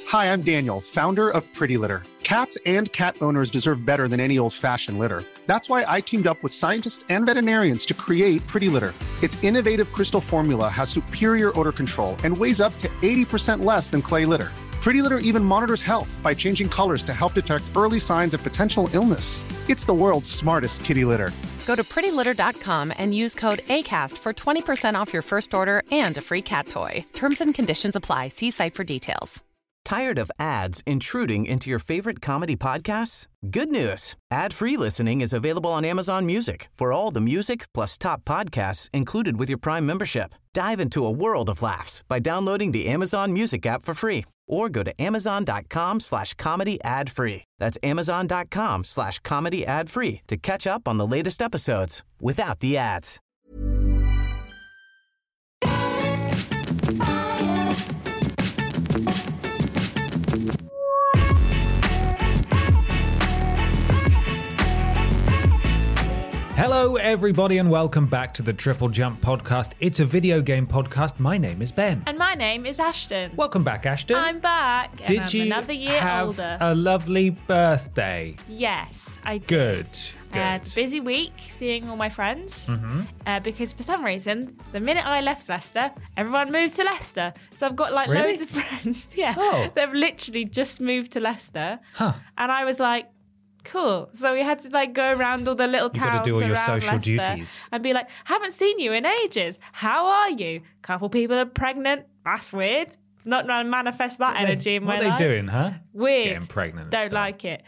Hi, I'm Daniel, founder of Pretty Litter. Cats and cat owners deserve better than any old-fashioned litter. That's why I teamed up with scientists and veterinarians to create Pretty Litter. Its innovative crystal formula has superior odor control and weighs up to 80% less than clay litter. Pretty Litter even monitors health by changing colors to help detect early signs of potential illness. It's the world's smartest kitty litter. Go to prettylitter.com and use code ACAST for 20% off your first order and a free cat toy. Terms and conditions apply. See site for details. Tired of ads intruding into your favorite comedy podcasts? Good news. Ad-free listening is available on Amazon Music for all the music plus top podcasts included with your Prime membership. Dive into a world of laughs by downloading the Amazon Music app for free or go to amazon.com/comedy ad-free. That's amazon.com/comedy ad-free to catch up on the latest episodes without the ads. Hello, everybody, and welcome back to the Triple Jump Podcast. It's a video game podcast. My name is Ben. And my name is Ashton. Welcome back, Ashton. I'm back. And Did I'm you another year have older. a lovely birthday? Yes, I did. Good. I had a busy week seeing all my friends because for some reason, the minute I left Leicester, everyone moved to Leicester. So I've got Really? loads of friends. Yeah. Oh. They've literally just moved to Leicester. Huh. And I was like, cool. So we had to go around all the little You towns gotta do all your around social Leicester duties. and be like, haven't seen you in ages. How are you? Couple people are pregnant. That's weird. Not trying to manifest that energy in my life. What are they doing, huh? Weird. Getting pregnant and Don't stuff. like it.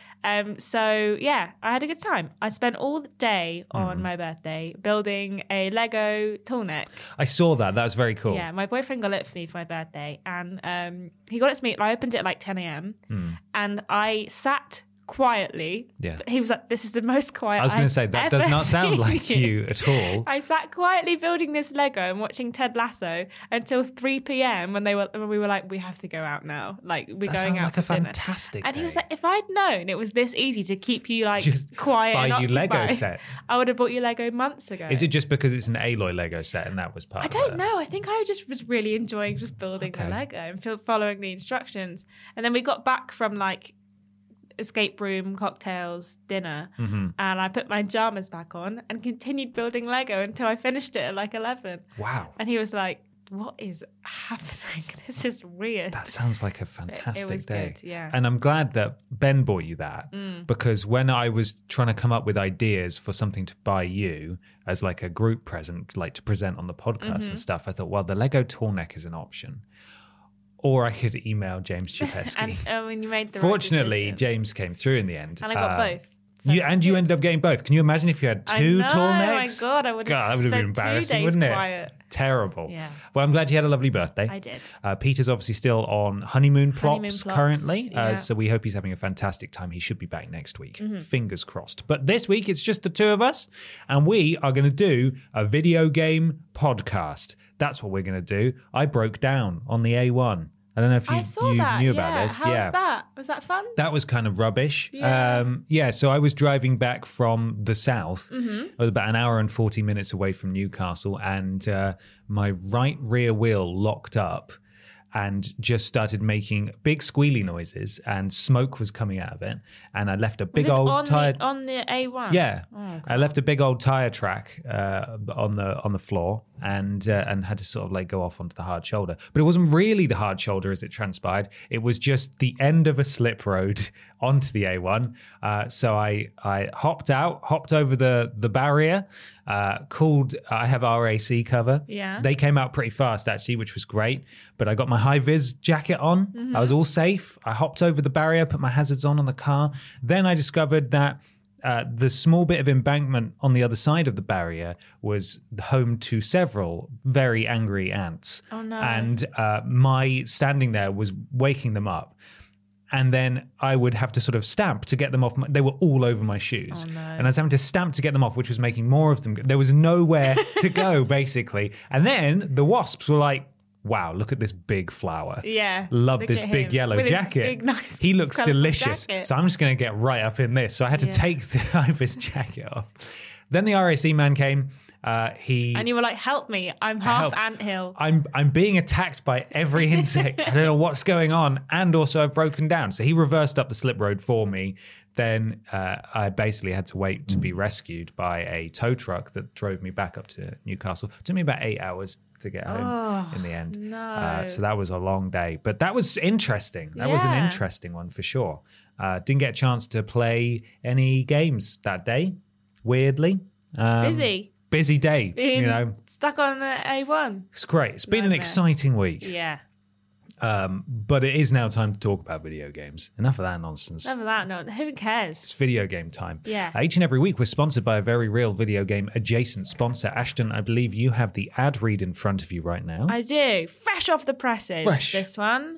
So yeah, I had a good time. I spent all the day on my birthday building a Lego tall neck. I saw that. That was very cool. Yeah, my boyfriend got it for me for my birthday, and he got it to me. I opened it at like 10 a.m. and I sat quietly. Yeah. He was like, "This is the most quiet." I was going to say, that does ever not sound seen like you at all. I sat quietly building this Lego and watching Ted Lasso until 3 p.m. when we were like, we have to go out now. Like, we're That going sounds out like a for dinner. fantastic And he was day. like, if I'd known it was this easy to keep you like Just quiet buy and you Lego occupied, sets. I would have bought you Lego months ago. Is it just because it's an Aloy Lego set and that was part I of don't it? know. I think I just was really enjoying just building the Lego and following the instructions. And then we got back from like escape room, cocktails, dinner, and I put my pajamas back on and continued building Lego until I finished it at like 11. Wow. And he was like, what is happening? This is weird. That sounds like a fantastic was day. good, yeah. And I'm glad that Ben bought you that because when I was trying to come up with ideas for something to buy you as like a group present, like to present on the podcast and stuff, I thought, well, the Lego tall neck is an option. Or I could email James Chapesky. And when you made the Fortunately, right decision. James came through in the end. And I got both. So You that's ended good. up getting both. Can you imagine if you had two I know, tall necks? my God, I would have that would have been spent 2 embarrassing, days wouldn't it? quiet. Terrible. Yeah. Well, I'm glad you had a lovely birthday. I did. Peter's obviously still on honeymoon Honeymoon plots plots, currently, yeah. so we hope he's having a fantastic time. He should be back next week. Mm-hmm. Fingers crossed. But this week, it's just the two of us, and we are going to do a video game podcast. That's what we're going to do. I broke down on the A1. I don't know if I saw you that. knew about this. How was that? Was that fun? That was kind of rubbish. Yeah. So I was driving back from the south. Mm-hmm. I was about an hour and 40 minutes away from Newcastle, and my right rear wheel locked up and just started making big squealy noises, and smoke was coming out of it. And I left a big was this old tire. on the A1? Yeah, Oh, I left a big old tire track on the floor, and had to sort of like go off onto the hard shoulder. But it wasn't really the hard shoulder, as it transpired. It was just the end of a slip road onto the A1. So I hopped over the barrier. Called. I have RAC cover. Yeah. They came out pretty fast actually, which was great. But I got my high vis jacket on. Mm-hmm. I was all safe. I hopped over the barrier, put my hazards on the car. Then I discovered that the small bit of embankment on the other side of the barrier was home to several very angry ants. Oh, no. And my standing there was waking them up. And then I would have to sort of stamp to get them off. They were all over my shoes. Oh, no. And I was having to stamp to get them off, which was making more of them. There was nowhere to go, basically. And then the wasps were like, wow, look at this big flower. Yeah. Love look this at big him yellow with his jacket. big, nice, He looks colourful delicious. jacket. So I'm just going to get right up in this. So I had to Yeah. take the Ibis jacket off. Then the RAC man came And you were like, help me. I'm half anthill. I'm being attacked by every insect. I don't know what's going on. And also I've broken down. So he reversed up the slip road for me. Then I basically had to wait to be rescued by a tow truck that drove me back up to Newcastle. It took me about 8 hours to get home in the end. No. So that was a long day. But that was interesting. That was an interesting one for sure. Didn't get a chance to play any games that day, weirdly. Busy day. Being stuck on the A1. It's great. It's been an exciting week. Yeah. But it is now time to talk about video games. Enough of that nonsense. None of that. No, who cares? It's video game time. Yeah. Each and every week, we're sponsored by a very real video game adjacent sponsor. Ashton, I believe you have the ad read in front of you right now. I do. Fresh off the presses. This one.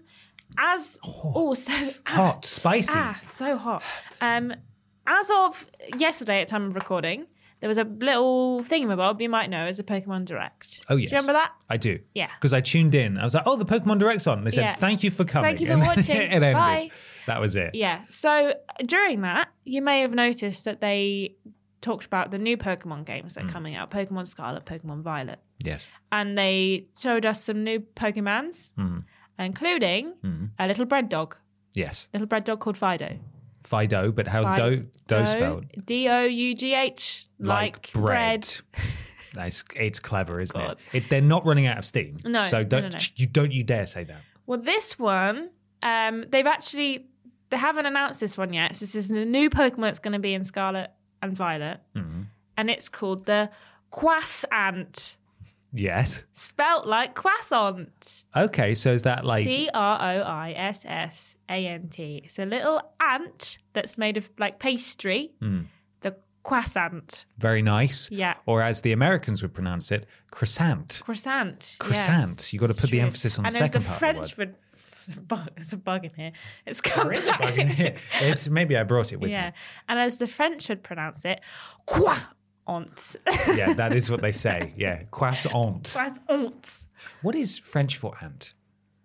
Hot, spicy. So hot. As of yesterday at time of recording, there was a little thingamabob you might know as a Pokemon Direct. Oh, yes. Do you remember that? I do. Yeah. Because I tuned in. I was like, the Pokemon Direct's on. They said, thank you for coming. Thank you for watching. It ended. Bye. That was it. Yeah. So during that, you may have noticed that they talked about the new Pokemon games that are coming out. Pokemon Scarlet, Pokemon Violet. Yes. And they showed us some new Pokemons, including a little bread dog. Yes. Little bread dog called Fido. Fido, but how's dough spelled? Dough, like bread. It's clever, isn't it? They're not running out of steam. No. So don't you dare say that. Well, this one, they haven't announced this one yet. So this is a new Pokemon that's going to be in Scarlet and Violet, and it's called the Quassant. Yes. Spelt like croissant. Okay, so is that like Croissant? It's a little ant that's made of like pastry. The croissant. Very nice. Yeah. Or as the Americans would pronounce it, croissant. Croissant. Croissant. Yes, you got to put the emphasis on the second part of the word. There's a bug in here. It's come there is a bug in here. Maybe I brought it with me. And as the French would pronounce it, croissant. Yeah, that is what they say. Yeah, croissant. Croissant. What is French for ant?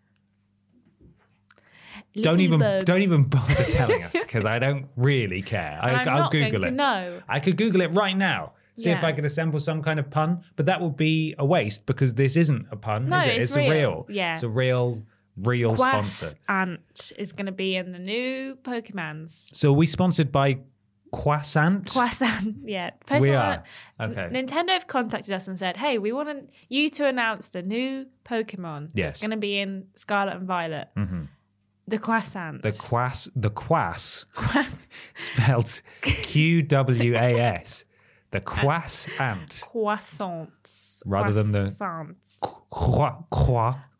Little Don't even bother telling us because I don't really care. I'll Google it. No. I could Google it right now. See if I could assemble some kind of pun, but that would be a waste because this isn't a pun, is it? It's real. Yeah. It's a real sponsor. Ant is going to be in the new Pokemons. So are we sponsored by Quassant? Quassant, yeah. Pokemon, we are. Okay. Nintendo have contacted us and said, hey, we want you to announce the new Pokemon that's going to be in Scarlet and Violet. The Quassant. The Quass. Spelled Qwas. The Quassant. Croissants. Rather than the croissant.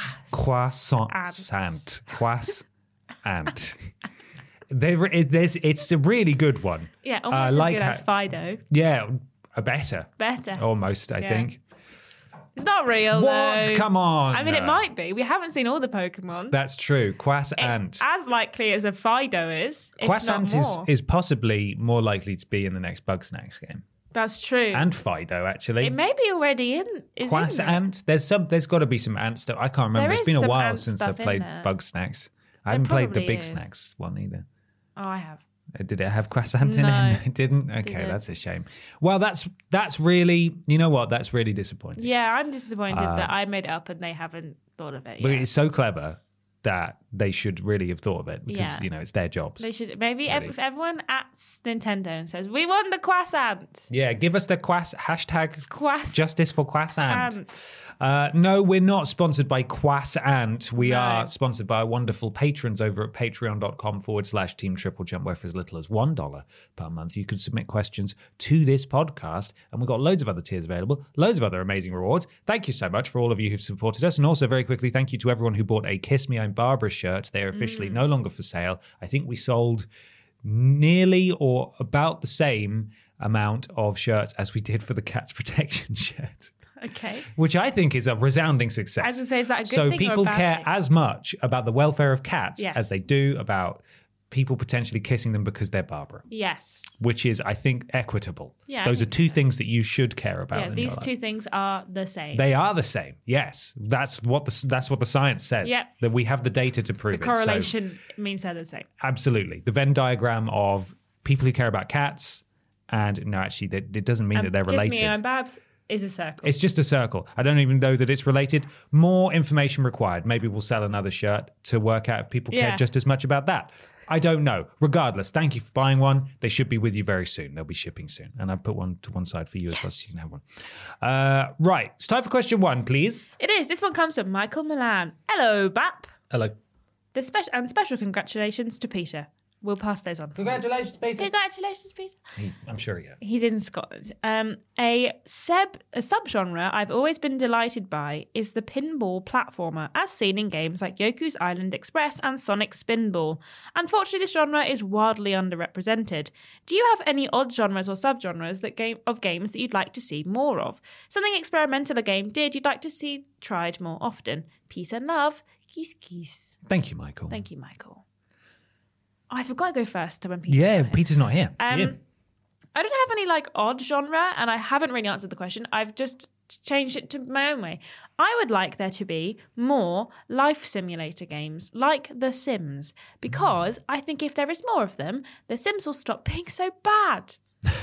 Quassant. It's a really good one. Yeah, almost as good as Fido. Yeah, better. Better. Almost, I think. It's not real, What? though. Come on. I mean, it might be. We haven't seen all the Pokemon. That's true. Quassant. It's as likely as a Fido is, if Quassant not more. is possibly more likely to be in the next Bugsnax game. That's true. And Fido, actually. It may be already in. Quassant. There's got to be some ant stuff. I can't remember. It's been a while since I played Bugsnax. I haven't played the Big Snacks one either. Oh, I have. Did it have croissant in No, it? It didn't? Okay, that's a shame. Well, that's really, you know what? That's really disappointing. Yeah, I'm disappointed that I made it up and they haven't thought of it yet. But it's so clever that they should really have thought of it because, it's their jobs. They should. Maybe if everyone at Nintendo and says, we want the croissant. Yeah, give us the hashtag justice for croissant. Ant. No, we're not sponsored by Quassant. We are sponsored by our wonderful patrons over at patreon.com/Team Triple Jump, where for as little as $1 per month, you can submit questions to this podcast. And we've got loads of other tiers available, loads of other amazing rewards. Thank you so much for all of you who've supported us. And also, very quickly, thank you to everyone who bought a Kiss Me, I'm Barbara shirt. They are officially no longer for sale. I think we sold nearly or about the same amount of shirts as we did for the Cats Protection shirt. Okay. Which I think is a resounding success. I was going to say, is that a good so thing or a people bad care thing? as much about the welfare of cats as they do about people potentially kissing them because they're Barbara. Yes. Which is, I think, equitable. Yeah, Those are two things that you should care about. Yeah, in these your life. two things are the same. They are the same. Yes, that's what the science says. Yep. That we have the data to prove the it. correlation means they're the same. Absolutely, the Venn diagram of people who care about cats, and no, actually, it doesn't mean that they're related. Kiss Me, I'm Babs. is a circle. It's just a circle. I don't even know that it's related. More information required. Maybe we'll sell another shirt to work out if people care just as much about that. I don't know. Regardless, thank you for buying one. They should be with you very soon. They'll be shipping soon. And I put one to one side for you as well, so you can have one. Right. It's time for question 1, please. It is. This one comes from Michael Milan. Hello, Bap. Hello. Special congratulations to Peter. We'll pass those on. Congratulations, Peter. Congratulations, Peter. I'm sure he has. He's in Scotland. A subgenre I've always been delighted by is the pinball platformer, as seen in games like Yoku's Island Express and Sonic Spinball. Unfortunately, this genre is wildly underrepresented. Do you have any odd genres or subgenres of games that you'd like to see more of? Something experimental a game did you'd like to see tried more often? Peace and love. Kiss, kiss. Thank you, Michael. Thank you, Michael. Oh, I forgot to go first to when Peter's Peter's not here. I don't have any odd genre, and I haven't really answered the question. I've just changed it to my own way. I would like there to be more life simulator games like The Sims, because I think if there is more of them, The Sims will stop being so bad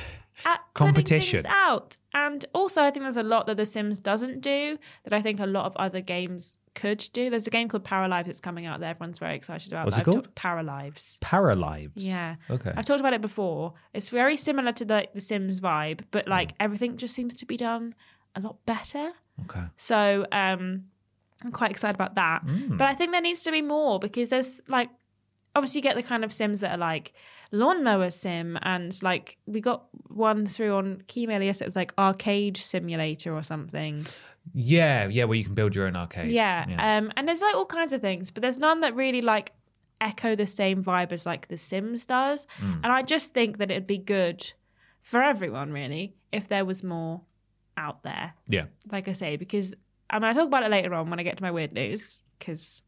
at competition putting things out. And also, I think there's a lot that The Sims doesn't do that I think a lot of other games could do. There's a game called Paralives that's coming out that everyone's very excited about. What's it called? Paralives. Paralives? Yeah. Okay. I've talked about it before. It's very similar to the Sims vibe, but everything just seems to be done a lot better. Okay. So I'm quite excited about that. But I think there needs to be more, because there's obviously you get the kind of Sims that are like lawnmower sim, and we got one through on Keymailer yesterday. It was like arcade simulator or something. Yeah, where you can build your own arcade. Yeah. And there's all kinds of things, but there's none that really echo the same vibe as The Sims does. And I just think that it'd be good for everyone, really, if there was more out there. Yeah. Like I say, because I'll talk about it later on when I get to my weird news, because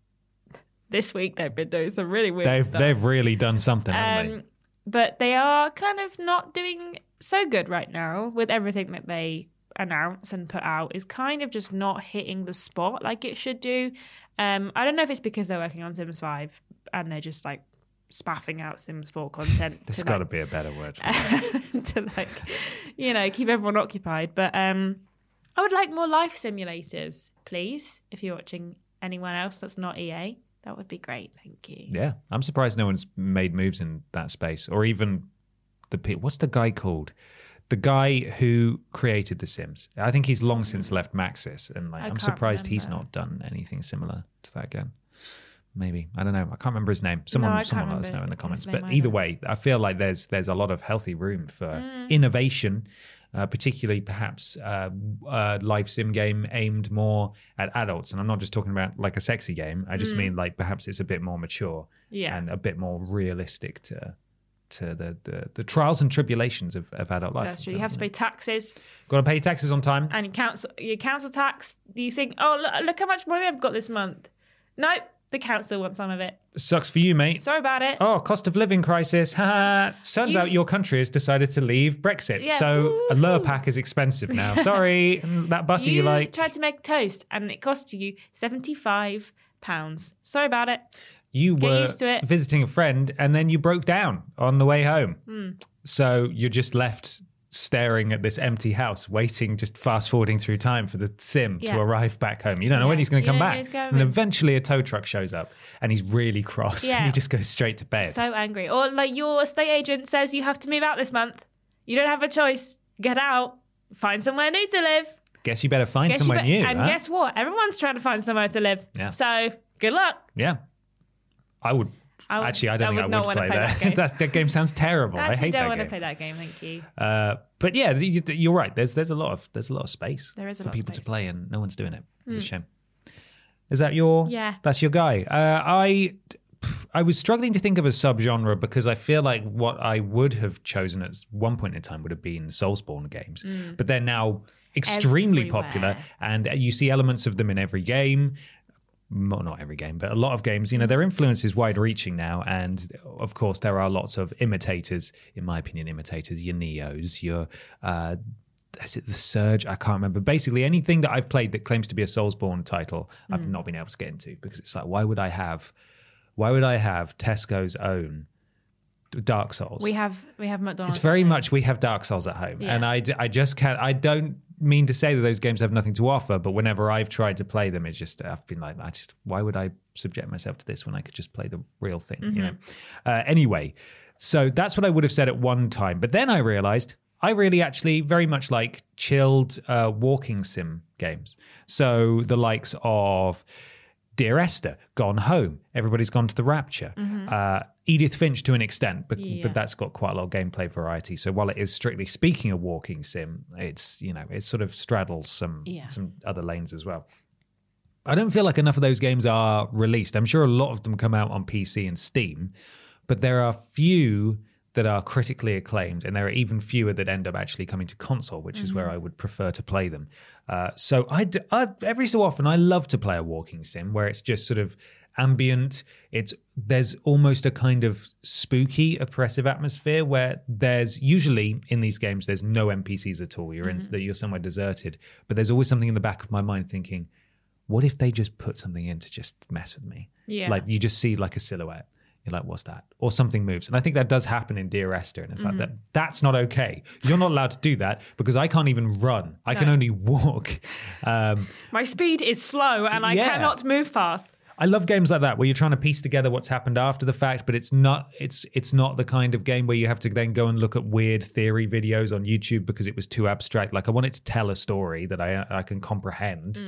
this week they've been doing some really weird stuff. They've really done something, haven't they? But they are kind of not doing so good right now with everything that they announce and put out. Is kind of just not hitting the spot like it should do. I don't know if it's because they're working on Sims 5 and they're just spaffing out Sims 4 content. There's got to be a better word for that. to keep everyone occupied. But I would like more life simulators, please. If you're watching anyone else that's not EA, that would be great. Thank you. Yeah, I'm surprised no one's made moves in that space, or even what's the guy called? The guy who created The Sims. I think he's long since left Maxis, and I'm surprised he's not done anything similar to that again. Maybe, I don't know. I can't remember his name. Someone let us know in the comments. But either way, I feel like there's a lot of healthy room for innovation. Particularly perhaps a live sim game aimed more at adults. And I'm not just talking about a sexy game. I just mean perhaps it's a bit more mature and a bit more realistic to the trials and tribulations of adult life. That's true. You have to pay taxes. Got to pay taxes on time. And your council tax, you think, look how much money I've got this month. Nope. The council wants some of it. Sucks for you, mate. Sorry about it. Oh, cost of living crisis. Turns out your country has decided to leave Brexit. Yeah. So a Lurpak is expensive now. Sorry, that butter you like. You tried to make toast and it cost you £75. Sorry about it. You Get were used to it. visiting a friend and then you broke down on the way home. So you're just left staring at this empty house, waiting, just fast forwarding through time for the sim to arrive back home. You don't know when he's going to come back. And eventually a tow truck shows up and he's really cross. And he just goes straight to bed. So angry. Or your estate agent says you have to move out this month. You don't have a choice. Get out. Find somewhere new to live. Guess you better find somewhere new. And guess what? Everyone's trying to find somewhere to live. Yeah. So good luck. Yeah. I don't think I would play that. That game sounds terrible. I hate that game. I don't want to play that game. Thank you. But yeah, you're right. There's a lot of space for people to play, and no one's doing it. It's a shame. Is that your? Yeah. That's your guy. I was struggling to think of a subgenre because I feel like what I would have chosen at one point in time would have been Soulsborne games, but they're now extremely popular, and you see elements of them in every game. Well, not every game, but a lot of games, their influence is wide-reaching now. And, of course, there are lots of imitators, in my opinion, your Neos, your, is it the Surge? I can't remember. Basically, anything that I've played that claims to be a Soulsborne title, I've not been able to get into because it's why would I have Tesco's own Dark Souls. We have McDonald's. It's very much we have Dark Souls at home, and I just can't. I don't mean to say that those games have nothing to offer, but whenever I've tried to play them, it's just I've been like, why would I subject myself to this when I could just play the real thing? You know. Anyway, so that's what I would have said at one time, but then I realized I really actually very much like chilled walking sim games. So the likes of Dear Esther, Gone Home, Everybody's Gone to the Rapture, Edith Finch to an extent, but that's got quite a lot of gameplay variety. So while it is strictly speaking a walking sim, it's it sort of straddles some other lanes as well. I don't feel like enough of those games are released. I'm sure a lot of them come out on PC and Steam, but there are few that are critically acclaimed, and there are even fewer that end up actually coming to console, which is where I would prefer to play them. So I every so often I love to play a walking sim where it's just sort of ambient. There's almost a kind of spooky, oppressive atmosphere where there's usually in these games there's no NPCs at all. You're somewhere deserted, but there's always something in the back of my mind thinking, what if they just put something in to just mess with me? Yeah, like you just see like a silhouette. You're like, what's that? Or something moves. And I think that does happen in Dear Esther. And it's like, that's not okay. You're not allowed to do that because I can't even run. I can only walk. My speed is slow and I cannot move fast. I love games like that where you're trying to piece together what's happened after the fact, but it's not the kind of game where you have to then go and look at weird theory videos on YouTube because it was too abstract. Like I want it to tell a story that I can comprehend.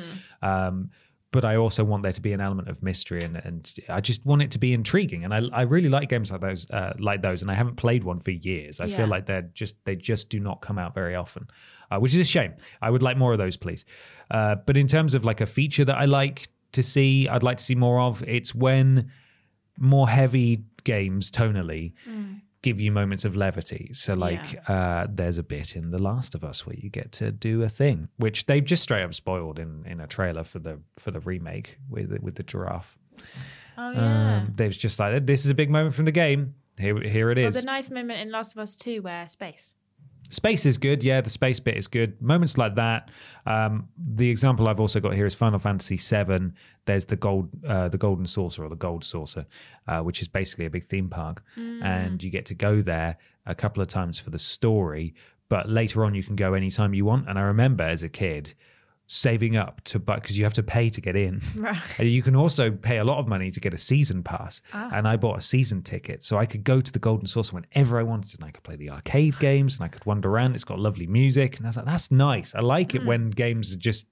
But I also want there to be an element of mystery, and I just want it to be intriguing. And I really like games like those, and I haven't played one for years. I feel like they just do not come out very often, which is a shame. I would like more of those, please. But in terms of like a feature that I'd like to see more of, it's when more heavy games tonally give you moments of levity. So like there's a bit in The Last of Us where you get to do a thing, which they've just straight up spoiled in a trailer for the remake with the giraffe. Oh yeah. They've just like, this is a big moment from the game. Here it is. Well, the nice moment in Last of Us 2 where Space is good, yeah. The space bit is good. Moments like that. The example I've also got here is Final Fantasy VII. There's the Golden Saucer or the Gold Saucer, which is basically a big theme park, and you get to go there a couple of times for the story. But later on, you can go anytime you want. And I remember as a kid saving up because you have to pay to get in. Right. And you can also pay a lot of money to get a season pass. And I bought a season ticket so I could go to the Golden Saucer whenever I wanted, and I could play the arcade games and I could wander around. It's got lovely music, and I was like, that's nice. I like it when games are just,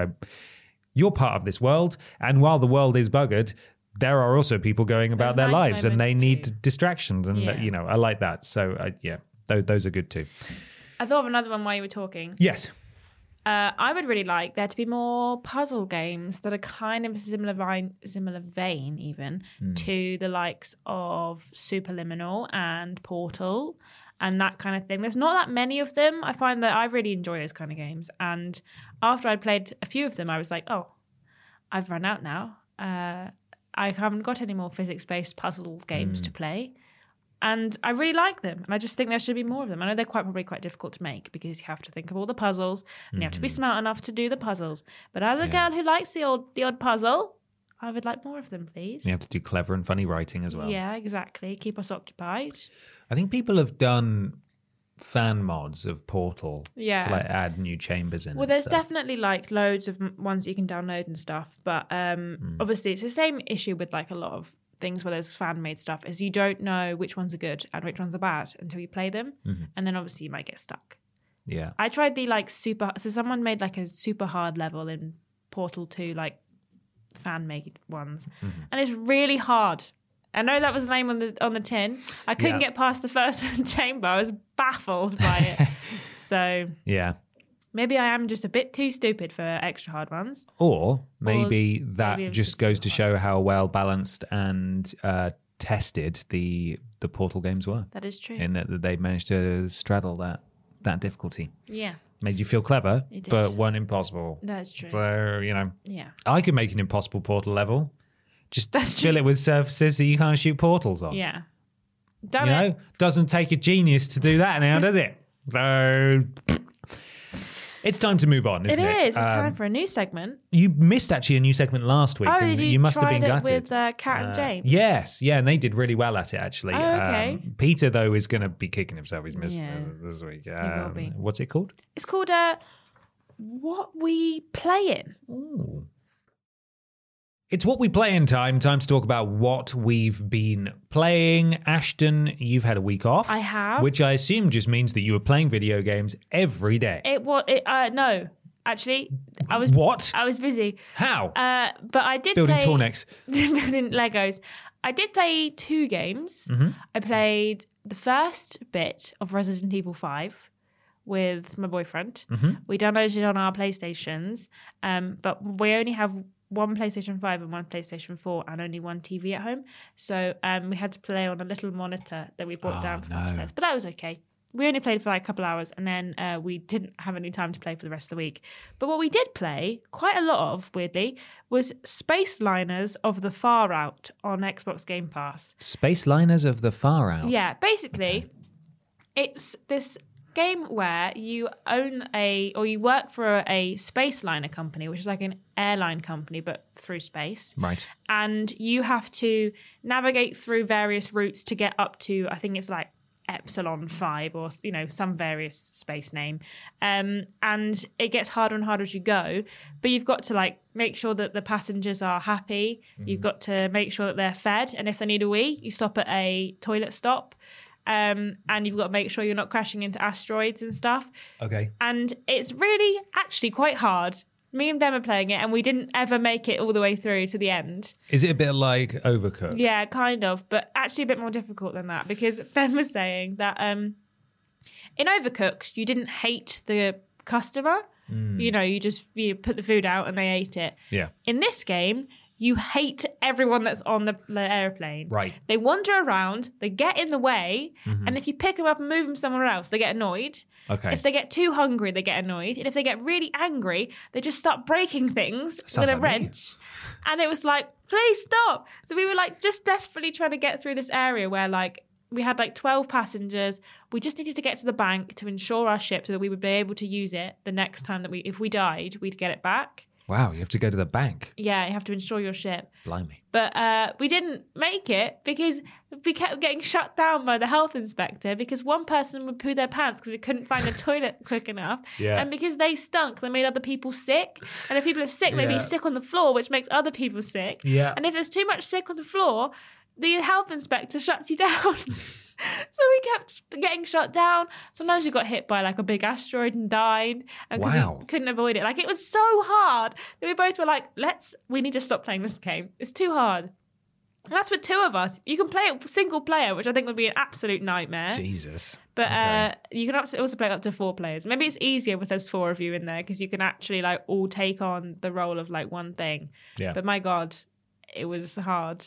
you're part of this world, and while the world is buggered, there are also people going about their lives and they need distractions, and I like that. So those are good too. I thought of another one while you were talking. Yes. I would really like there to be more puzzle games that are kind of similar vein even to the likes of Superliminal and Portal and that kind of thing. There's not that many of them. I find that I really enjoy those kind of games. And after I'd played a few of them, I was like, oh, I've run out now. I haven't got any more physics-based puzzle games to play. And I really like them. And I just think there should be more of them. I know they're probably quite difficult to make because you have to think of all the puzzles and you have to be smart enough to do the puzzles. But as a girl who likes the odd puzzle, I would like more of them, please. You have to do clever and funny writing as well. Yeah, exactly. Keep us occupied. I think people have done fan mods of Portal to like add new chambers in. Well, there's definitely like loads of ones that you can download and stuff. But obviously it's the same issue with like a lot of things where there's fan-made stuff, is you don't know which ones are good and which ones are bad until you play them, and then obviously you might get stuck. Yeah, I tried the like super. So someone made like a super hard level in Portal 2, like fan-made ones, and it's really hard. I know that was the name on the tin. I couldn't get past the first chamber. I was baffled by it. So maybe I am just a bit too stupid for extra hard ones. Or maybe that just goes to show how well balanced and tested the Portal games were. That is true. In that they managed to straddle that difficulty. Yeah. Made you feel clever, but weren't impossible. That's true. So, I could make an impossible Portal level. Just fill it with surfaces that you can't shoot portals on. Yeah. Doesn't take a genius to do that now, does it? So... It's time to move on, isn't it? It is. It's time for a new segment. You missed actually a new segment last week. Oh, and you must have been tried gutted. it with Kat and James? Yes, yeah, and they did really well at it actually. Oh, okay. Peter though is going to be kicking himself. He's missing Yeah. this week. will be. What's it called? It's called What We Playing. Ooh. It's what we play in time. Time to talk about what we've been playing. Ashton, you've had a week off. I have. Which I assume just means that you were playing video games every day. No, actually, I was. What? I was busy. How? But I did Building play Tornex. building Legos. I did play 2 games. Mm-hmm. I played the first bit of Resident Evil 5 with my boyfriend. Mm-hmm. We downloaded it on our PlayStations, but we only have one PlayStation 5 and one PlayStation 4 and only one TV at home. So we had to play on a little monitor that we brought down from upstairs. But that was okay. We only played for like a couple hours and then we didn't have any time to play for the rest of the week. But what we did play, quite a lot of, weirdly, was Spaceliners of the Far Out on Xbox Game Pass. Spaceliners of the Far Out. Yeah, basically, it's this game where you you work for a space liner company, which is like an airline company but through space. Right. And you have to navigate through various routes to get up to, I think it's like Epsilon 5 or some various space name. And it gets harder and harder as you go, but you've got to like make sure that the passengers are happy. You've got to make sure that they're fed, and if they need a wee, you stop at a toilet stop. And you've got to make sure you're not crashing into asteroids and stuff. Okay. And it's really actually quite hard. Me and Ben are playing it and we didn't ever make it all the way through to the end. Is it a bit like Overcooked? Yeah, kind of, but actually a bit more difficult than that, because Ben was saying that in Overcooked you didn't hate the customer. You put the food out and they ate it. Yeah. In this game, you hate everyone that's on the airplane. Right. They wander around, they get in the way, and if you pick them up and move them somewhere else, they get annoyed. Okay. If they get too hungry, they get annoyed. And if they get really angry, they just start breaking things Sounds with a like me. wrench. And it was like, please stop. So we were like just desperately trying to get through this area where like we had like 12 passengers. We just needed to get to the bank to insure our ship so that we would be able to use it the next time that if we died, we'd get it back. Wow, you have to go to the bank. Yeah, you have to insure your ship. Blimey. But we didn't make it because we kept getting shut down by the health inspector because one person would poo their pants because we couldn't find a toilet quick enough. Yeah. And because they stunk, they made other people sick. And if people are sick, they'd be sick on the floor, which makes other people sick. Yeah. And if there's too much sick on the floor, the health inspector shuts you down. So we kept getting shut down. Sometimes we got hit by like a big asteroid and died. And Wow. we couldn't avoid it. Like it was so hard that we both were like, we need to stop playing this game. It's too hard. And that's with 2 of us. You can play it single player, which I think would be an absolute nightmare. Jesus. But Okay. you can also play up to 4 players. Maybe it's easier with there's 4 of you in there because you can actually like all take on the role of like one thing. Yeah. But my God, it was hard.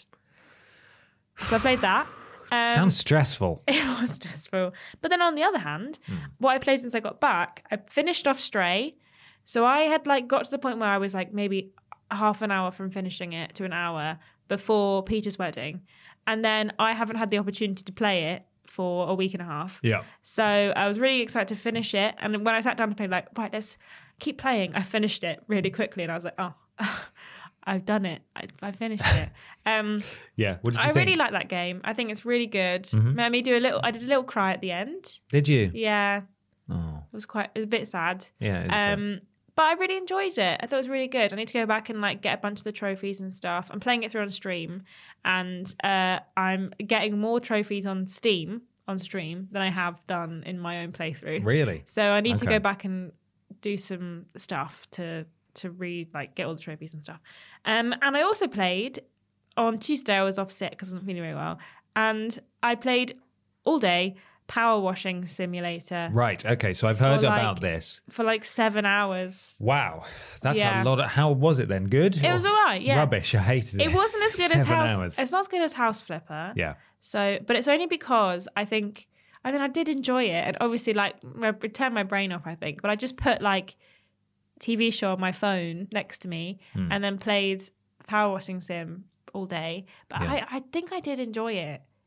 So I played that. Sounds stressful. It was stressful. But then on the other hand, what I played since I got back, I finished off Stray. So I had like got to the point where I was like maybe half an hour from finishing it to an hour before Peter's wedding. And then I haven't had the opportunity to play it for a week and a half. Yeah. So I was really excited to finish it. And when I sat down to play, like, right, let's keep playing. I finished it really quickly. And I was like, oh, I've done it. I finished it. Yeah. What did you I think? really like that game. I think it's really good. Mm-hmm. Made me I did a little cry at the end. Did you? Yeah. Oh. It was a bit sad. Yeah. It's a bit. But I really enjoyed it. I thought it was really good. I need to go back and like get a bunch of the trophies and stuff. I'm playing it through on stream, and I'm getting more trophies on stream than I have done in my own playthrough. Really? So I need to Okay. go back and do some stuff to get all the trophies and stuff. And I also played on Tuesday. I was off sick because I wasn't feeling very well, and I played all day Power Washing Simulator. Right. Okay. So I've heard For, like, about this. For like 7 hours. Wow. That's Yeah. a lot. How was it then? Good? It was all right, yeah. Rubbish. I hated it. It wasn't as good 7 as House. hours. It's not as good as House Flipper. Yeah. So, but it's only because I did enjoy it, and obviously, like, I turned my brain off. I think, but I just put like TV show on my phone next to me, and then played Power Washing Sim all day. But Yeah. I think I did enjoy it.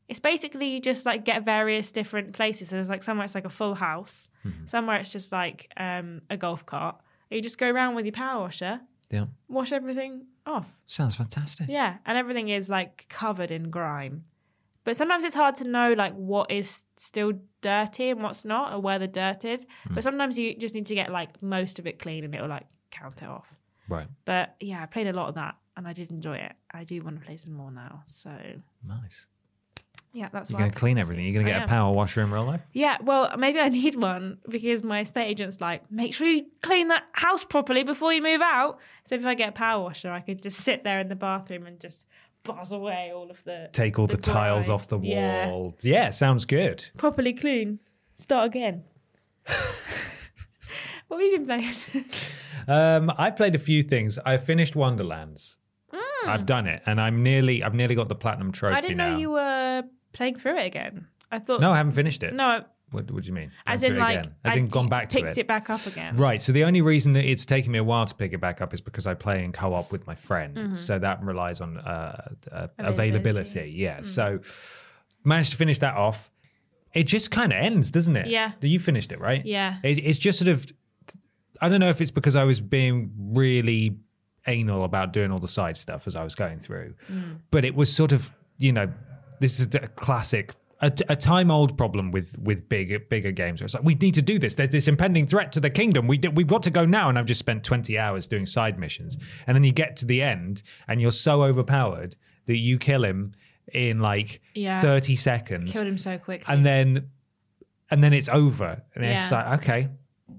It's basically you just like get various different places. So there's like somewhere it's like a full house, somewhere it's just like a golf cart. You just go around with your power washer, wash everything off. Sounds fantastic. Yeah, and everything is like covered in grime. But sometimes it's hard to know like what is still dirty and what's not, or where the dirt is. But sometimes you just need to get like most of it clean, and it'll like count it off. Right. But yeah, I played a lot of that, and I did enjoy it. I do want to play some more now. So nice. Yeah, that's You're going to clean everything. You're going to get a power washer in real life? Yeah, well, maybe I need one because my estate agent's like, make sure you clean that house properly before you move out. So if I get a power washer, I could just sit there in the bathroom and just buzz away all of the... Take all the tiles off the wall. Yeah, sounds good. Properly clean. Start again. What have you been playing? I've played a few things. I finished Wonderlands. I've done it, and I've nearly got the platinum trophy now. I didn't know you were playing through it again. I thought... No, I haven't finished it. No. What do you mean? As in, like... Again? As in gone back to it? Picked it back up again. Right, so the only reason that it's taken me a while to pick it back up is because I play in co-op with my friend. So that relies on availability. Yeah, so managed to finish that off. It just kind of ends, doesn't it? Yeah. You finished it, right? Yeah. It's just sort of... I don't know if it's because I was being really anal about doing all the side stuff as I was going through. But it was sort of, this is a classic, a time-old problem with bigger games. Where it's like, we need to do this. There's this impending threat to the kingdom. We've got to go now. And I've just spent 20 hours doing side missions. And then you get to the end and you're so overpowered that you kill him in like 30 seconds. Killed him so quickly. And then it's over. And it's like, okay.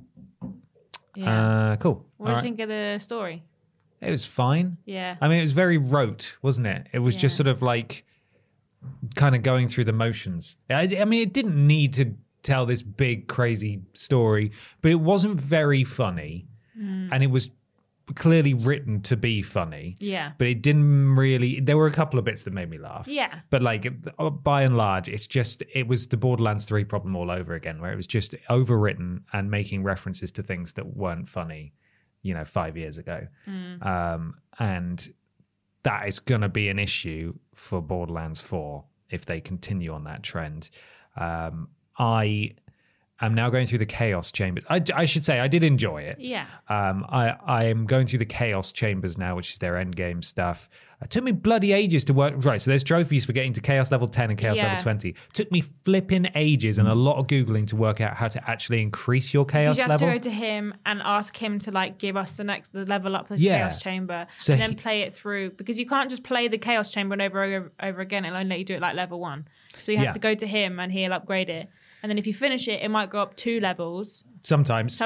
Yeah. Cool. What do you think of the story? It was fine. Yeah. I mean, it was very rote, wasn't it? It was just sort of like kind of going through the motions. I mean, it didn't need to tell this big, crazy story, but it wasn't very funny. And it was clearly written to be funny. Yeah. But it didn't really... There were a couple of bits that made me laugh. Yeah. But like, by and large, it was the Borderlands 3 problem all over again, where it was just overwritten and making references to things that weren't funny, 5 years ago. And that is going to be an issue for Borderlands 4 if they continue on that trend. I am now going through the Chaos Chambers. I should say I did enjoy it. Yeah. I am going through the Chaos Chambers now, which is their endgame stuff. It took me bloody ages to work. Right, so there's trophies for getting to Chaos Level 10 and Chaos Level 20. Took me flipping ages and a lot of Googling to work out how to actually increase your Chaos level. You have level. to go to him and ask him to like give us the level up the Chaos Chamber, so and then play it through, because you can't just play the Chaos Chamber and over again. It'll only let you do it like level 1. So you have to go to him and he'll upgrade it. And then if you finish it, it might go up 2 levels. Sometimes.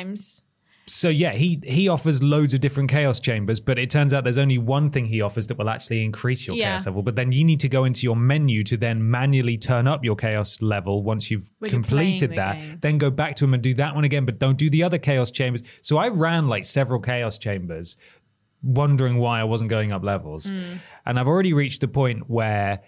So yeah, he offers loads of different Chaos Chambers, but it turns out there's only one thing he offers that will actually increase your Chaos level. But then you need to go into your menu to then manually turn up your Chaos level once you've completed that. Game. Then go back to him and do that one again, but don't do the other Chaos Chambers. So I ran like several Chaos Chambers, wondering why I wasn't going up levels. And I've already reached the point where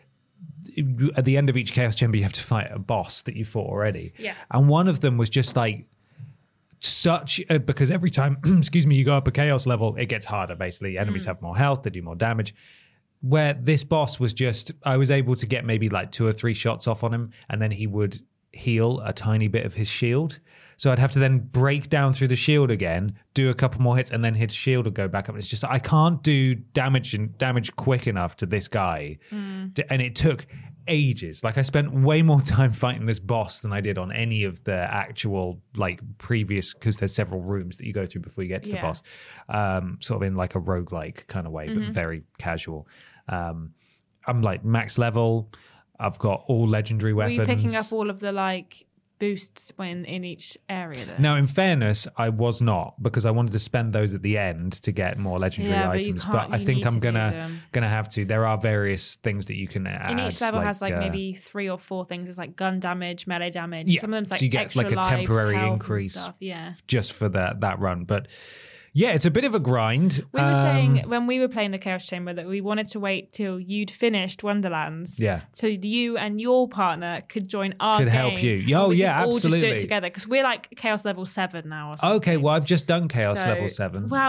at the end of each Chaos Chamber you have to fight a boss that you fought already. Yeah. And one of them was just like because every time you go up a Chaos level, it gets harder. Basically enemies have more health, they do more damage. Where this boss was just, I was able to get maybe like 2 or 3 shots off on him, and then he would heal a tiny bit of his shield. So I'd have to then break down through the shield again, do a couple more hits, and then his shield would go back up. And it's just, I can't do damage quick enough to this guy. And it took ages. Like I spent way more time fighting this boss than I did on any of the actual like previous, because there's several rooms that you go through before you get to the boss. Sort of in like a roguelike kind of way, but very casual. I'm like max level. I've got all legendary weapons. Were you picking up all of the like boosts when in each area though? Now, in fairness, I was not, because I wanted to spend those at the end to get more legendary items. But I think I'm gonna have to. There are various things that you can add. And each level has like maybe 3 or 4 things. It's like gun damage, melee damage. Some of them's like so you get extra like a temporary increase stuff. Just for that run. But yeah, it's a bit of a grind. We were saying when we were playing the Chaos Chamber that we wanted to wait till you'd finished Wonderlands. Yeah. So you and your partner could join our game. Could help you. Oh, yeah, absolutely. All just do it together, because we're like Chaos Level 7 now or something. Okay, well, I've just done Chaos Level 7. Well,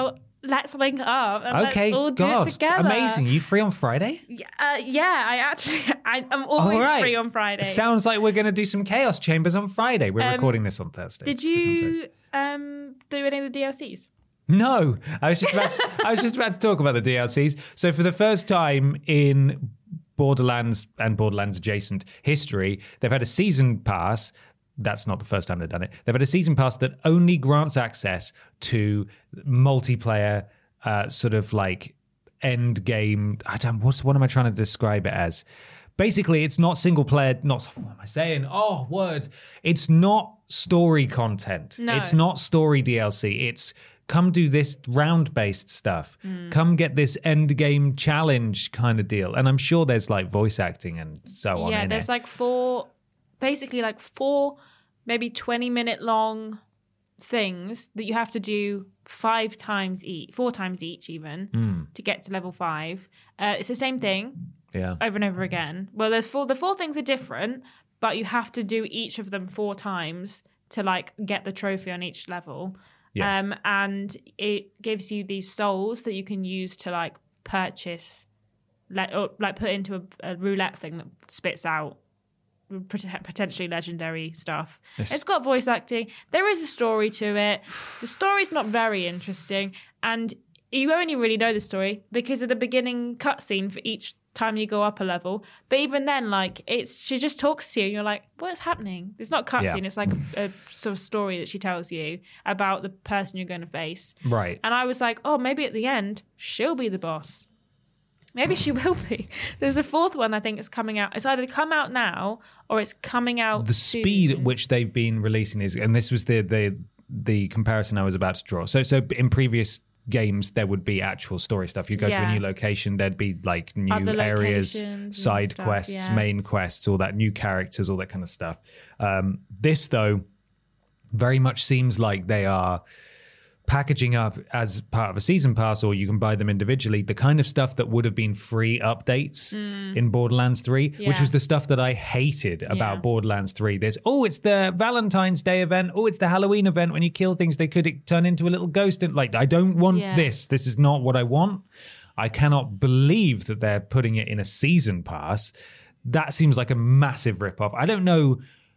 let's link up and Okay, let's all do God, it together. amazing. You free on Friday? Yeah, I'm always free on Friday. Sounds like we're going to do some Chaos Chambers on Friday. We're recording this on Thursday. Did you do any of the DLCs? No, I was just about to talk about the DLCs. So for the first time in Borderlands and Borderlands adjacent history, they've had a season pass. That's not the first time they've done it. They've had a season pass that only grants access to multiplayer, sort of like end game. What am I trying to describe it as? Basically, it's not single player. What am I saying? Oh, words. It's not story content. No. It's not story DLC. It's come do this round-based stuff. Come get this end game challenge kind of deal. And I'm sure there's like voice acting and so on. Yeah, there's like four maybe 20-minute long things that you have to do 4 times each even to get to level 5. It's the same thing over and over again. Well, the four things are different, but you have to do each of them 4 times to like get the trophy on each level. Yeah. And it gives you these souls that you can use to like purchase, or like put into a roulette thing that spits out potentially legendary stuff. Yes. It's got voice acting. There is a story to it. The story's not very interesting, and you only really know the story because of the beginning cutscene for each time you go up a level. But even then, like, she just talks to you and you're like, what's happening? It's not cutscene. It's like a sort of story that she tells you about the person you're going to face. Right. And I was like, oh, maybe at the end she'll be the boss. Maybe she will be. There's a 4th one I think is coming out. It's either come out now or it's coming out the soon. Speed at which they've been releasing these, and this was the comparison I was about to draw. So in previous games there would be actual story stuff. You go to a new location, there'd be like new areas, side quests, main quests, all that, new characters, all that kind of stuff. This though very much seems like they are packaging up as part of a season pass, or you can buy them individually, the kind of stuff that would have been free updates in Borderlands 3, which was the stuff that I hated about Borderlands 3. There's, it's the Valentine's Day event, it's the Halloween event, when you kill things they could turn into a little ghost, and like, I don't want this is not what I want. I cannot believe that they're putting it in a season pass. That seems like a massive rip-off. I don't know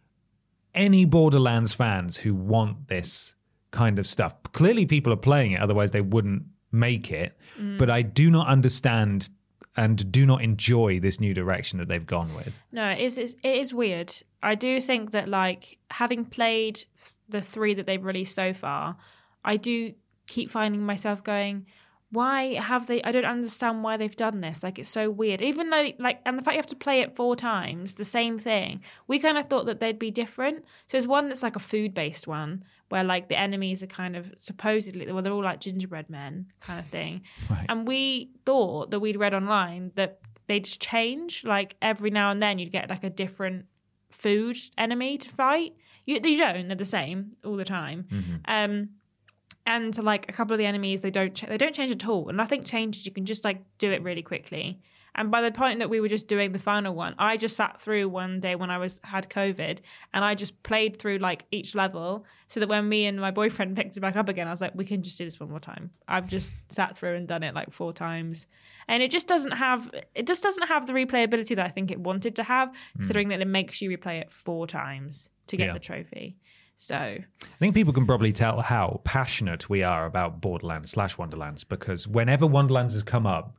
any Borderlands fans who want this kind of stuff. Clearly people are playing it, otherwise they wouldn't make it. But I do not understand and do not enjoy this new direction that they've gone with. No, it is weird. I do think that, like, having played the 3 that they've released so far, I do keep finding myself going, why have they? I don't understand why they've done this. Like, it's so weird. Even though, like, and the fact you have to play it 4 times, the same thing, we kind of thought that they'd be different. So there's one that's like a food-based one, where like the enemies are kind of supposedly, well, they're all like gingerbread men kind of thing. Right. And we thought that we'd read online that they'd change, like every now and then you'd get like a different food enemy to fight. They don't, they're the same all the time. Mm-hmm. And like a couple of the enemies, they don't change at all. And nothing changes. You can just like do it really quickly. And by the point that we were just doing the final one, I just sat through one day when I had COVID, and I just played through like each level, so that when me and my boyfriend picked it back up again, I was like, we can just do this one more time. I've just sat through and done it like 4 times. And it just doesn't have the replayability that I think it wanted to have, considering that it makes you replay it 4 times to get the trophy. So I think people can probably tell how passionate we are about Borderlands/Wonderlands, because whenever Wonderlands has come up,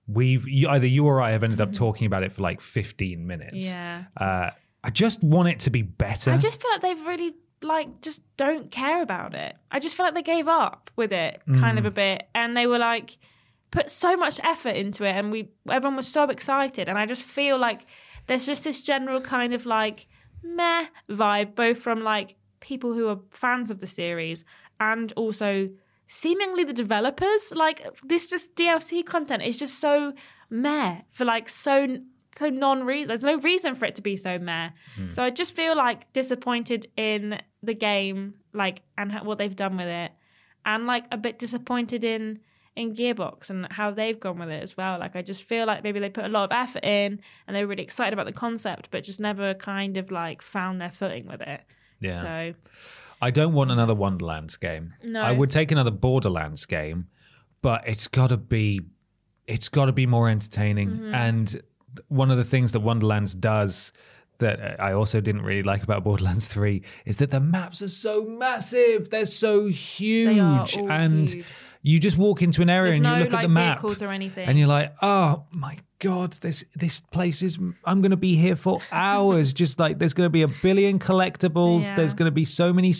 either you or I have ended up talking about it for like 15 minutes. Yeah. I just want it to be better. I just feel like they've really just don't care about it. I just feel like they gave up with it kind of a bit, and they were like put so much effort into it, and everyone was so excited, and I just feel like there's just this general kind of like meh vibe, both from like people who are fans of the series and also seemingly the developers. Like, this just DLC content is just so meh for like so non-reason. There's no reason for it to be so meh. So I just feel like disappointed in the game, like, and what they've done with it, and like a bit disappointed in Gearbox and how they've gone with it as well. Like, I just feel like maybe they put a lot of effort in and they were really excited about the concept, but just never kind of like found their footing with it. Yeah. So I don't want another Wonderlands game. No. I would take another Borderlands game, but it's got to be more entertaining. And one of the things that Wonderlands does that I also didn't really like about Borderlands 3 is that the maps are so massive. They're so huge. They are all and huge. you just walk into an area and you look at the map vehicles or anything. and you're like, oh my God, this place is, I'm going to be here for hours. Just like there's going to be a billion collectibles. Yeah. There's going to be so many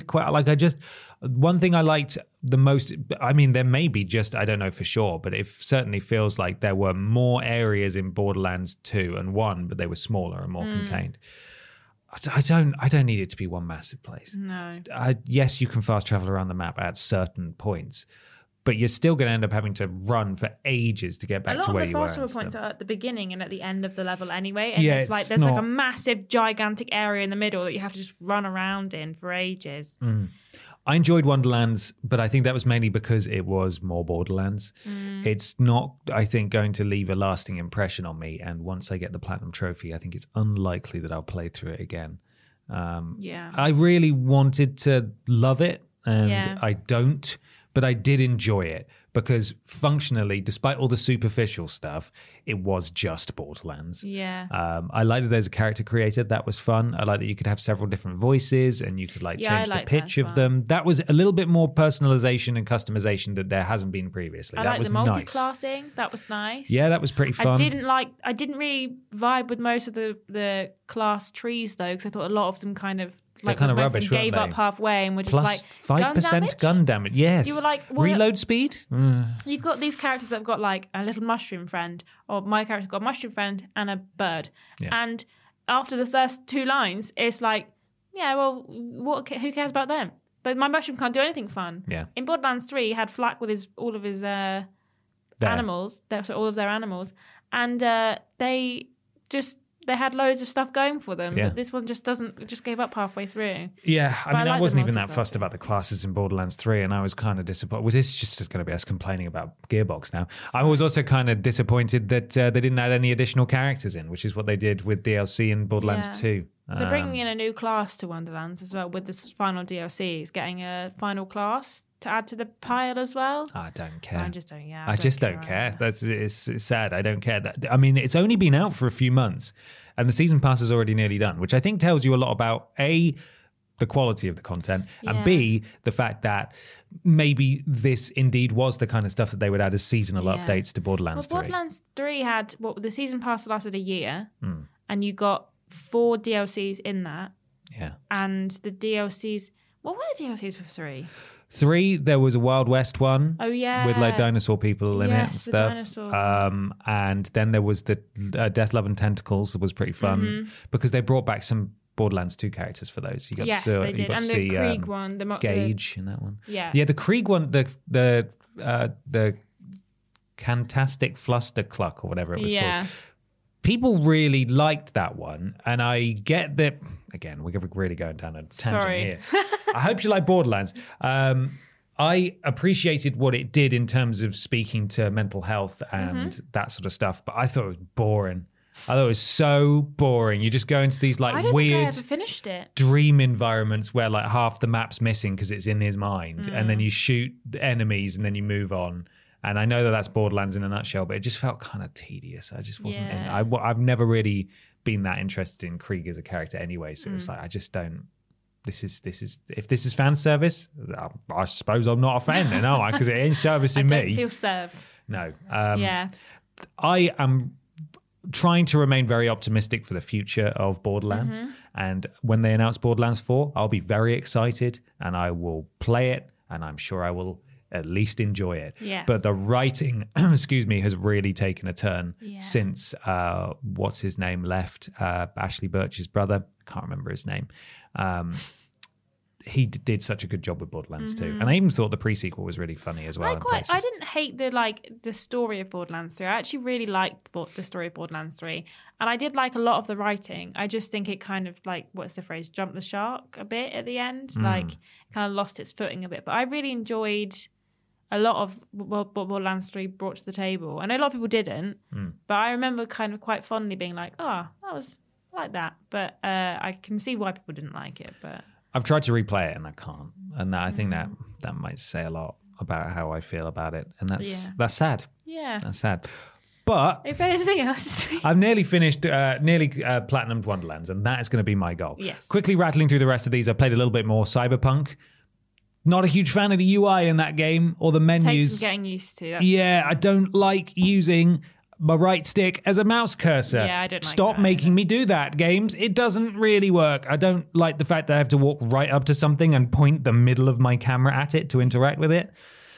one thing I liked the most, I mean, there may be just, I don't know for sure, but it certainly feels like there were more areas in Borderlands 2 and 1, but they were smaller and more contained. I don't need it to be one massive place. No. Yes, you can fast travel around the map at certain points, but you're still going to end up having to run for ages to get back to where you were. A lot of the fast travel points are at the beginning and at the end of the level anyway. And Yeah, there's like a massive, gigantic area in the middle that you have to just run around in for ages. I enjoyed Wonderlands, but I think that was mainly because it was more Borderlands. It's not, I think, going to leave a lasting impression on me. And once I get the Platinum Trophy, I think it's unlikely that I'll play through it again. I really wanted to love it, and I don't, but I did enjoy it because functionally, despite all the superficial stuff, it was just Borderlands. Yeah. I like that there's a character creator. That was fun. I like that you could have several different voices and you could change the pitch of them. That was a little bit more personalization and customization that there hasn't been previously. I that like was the multi-classing. Nice. That was nice. Yeah, that was pretty fun. I didn't really vibe with most of the class trees though, because I thought a lot of them kind of kind of rubbish, gave up halfway and were just Plus 5% gun damage. Yes. You were like, reload speed. You've got these characters that have got like a little mushroom friend, or my character's got a mushroom friend and a bird. Yeah. And after the first 2 lines, it's like, yeah, well, who cares about them? But my mushroom can't do anything fun. Yeah. In Borderlands 3, he had Flack with all of his animals, so all of their animals, and they had loads of stuff going for them, but this one just gave up halfway through. Yeah, I wasn't even that fussed about the classes in Borderlands 3, and I was kind of disappointed. Well, this is just going to be us complaining about Gearbox now. I was also kind of disappointed that they didn't add any additional characters in, which is what they did with DLC in Borderlands 2. They're bringing in a new class to Wonderlands as well with this final DLC. It's getting a final class to add to the pile as well. I don't care. I just don't. Yeah, I just don't care. It's sad. I don't care. I mean, it's only been out for a few months, and the season pass is already nearly done, which I think tells you a lot about A, the quality of the content, and B, the fact that maybe this indeed was the kind of stuff that they would add as seasonal updates to Borderlands 3. Borderlands 3 had the season pass lasted a year, and you got 4 DLCs in that. Yeah. And the DLCs, what were the DLCs for 3? 3, there was a Wild West one. Oh, yeah. With like dinosaur people in it and stuff. Dinosaur. And then there was the Death, Love and Tentacles that was pretty fun because they brought back some Borderlands 2 characters for those. You got they did. You got and see, the Krieg one. Gage in that one. Yeah. Yeah, the Krieg one, the Cantastic Fluster Cluck or whatever it was called. People really liked that one, and I get that. Again, we're really going down a tangent here. I hope you like Borderlands. I appreciated what it did in terms of speaking to mental health and that sort of stuff, but I thought it was boring. I thought it was so boring. You just go into these like weird think I ever finished it. Dream environments where like half the map's missing because it's in his mind, and then you shoot the enemies and then you move on. And I know that that's Borderlands in a nutshell, but it just felt kind of tedious. I just wasn't in. I've never really been that interested in Krieg as a character anyway. So it's like, I just don't. This is if this is fan service, I suppose I'm not a fan then, am I? Because it ain't servicing me. I don't feel served. No. I am trying to remain very optimistic for the future of Borderlands. And when they announce Borderlands 4, I'll be very excited and I will play it, and I'm sure I will at least enjoy it. Yes. But the writing, has really taken a turn since what's his name left, Ashley Birch's brother. Can't remember his name. He did such a good job with Borderlands 2, and I even thought the pre-sequel was really funny as well. I didn't hate the story of Borderlands 3. I actually really liked the story of Borderlands 3, and I did like a lot of the writing. I just think it kind of like, what's the phrase, jumped the shark a bit at the end, like kind of lost its footing a bit. But I really enjoyed a lot of what Borderlands 3 brought to the table. I know a lot of people didn't, but I remember kind of quite fondly being like, oh, that was like that. But I can see why people didn't like it. But I've tried to replay it and I can't. And I think that might say a lot. about how I feel about it, and that's sad. Yeah, that's sad. But if anything else, I've nearly finished, platinumed Wonderlands, and that is going to be my goal. Yes. Quickly rattling through the rest of these, I played a little bit more Cyberpunk. Not a huge fan of the UI in that game or the menus. Takes some getting used to. I don't like using my right stick as a mouse cursor. Yeah, I don't like Stop that making either. me do that, games. It doesn't really work. I don't like the fact that I have to walk right up to something and point the middle of my camera at it to interact with it.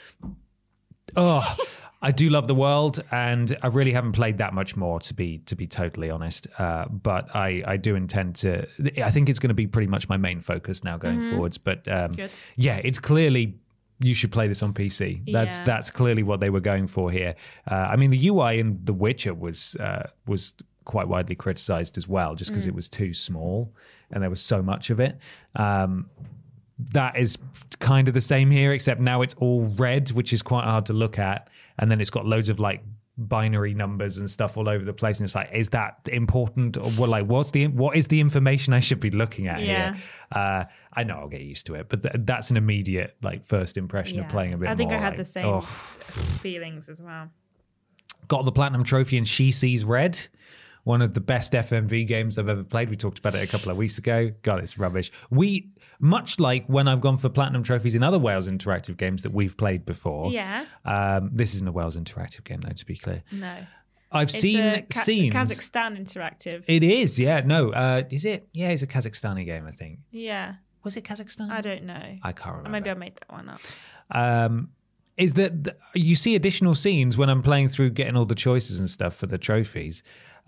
Oh, I do love the world, and I really haven't played that much more, to be totally honest. But I do intend to. I think it's going to be pretty much my main focus now going forwards. But yeah, it's clearly you should play this on PC. That's clearly what they were going for here. I mean, the UI in The Witcher was quite widely criticized as well, just because it was too small and there was so much of it. That is kind of the same here, except now it's all red, which is quite hard to look at. And then it's got loads of like binary numbers and stuff all over the place. And it's like, is that important? Or what is the information I should be looking at here? I know I'll get used to it, but that's an immediate like first impression of playing a bit more. I think I had like, the same feelings as well. Got the Platinum Trophy in She Sees Red. One of the best FMV games I've ever played. We talked about it a couple of weeks ago. God, it's rubbish. Much like when I've gone for Platinum Trophies in other Wales Interactive games that we've played before. Yeah. This isn't a Wales Interactive game, though, to be clear. No. I've seen scenes. Kazakhstan Interactive. It is, yeah. No, is it? Yeah, it's a Kazakhstani game, I think. Yeah. Was it Kazakhstan? I don't know. I can't remember. Maybe I made that one up. Is that you see additional scenes when I'm playing through getting all the choices and stuff for the trophies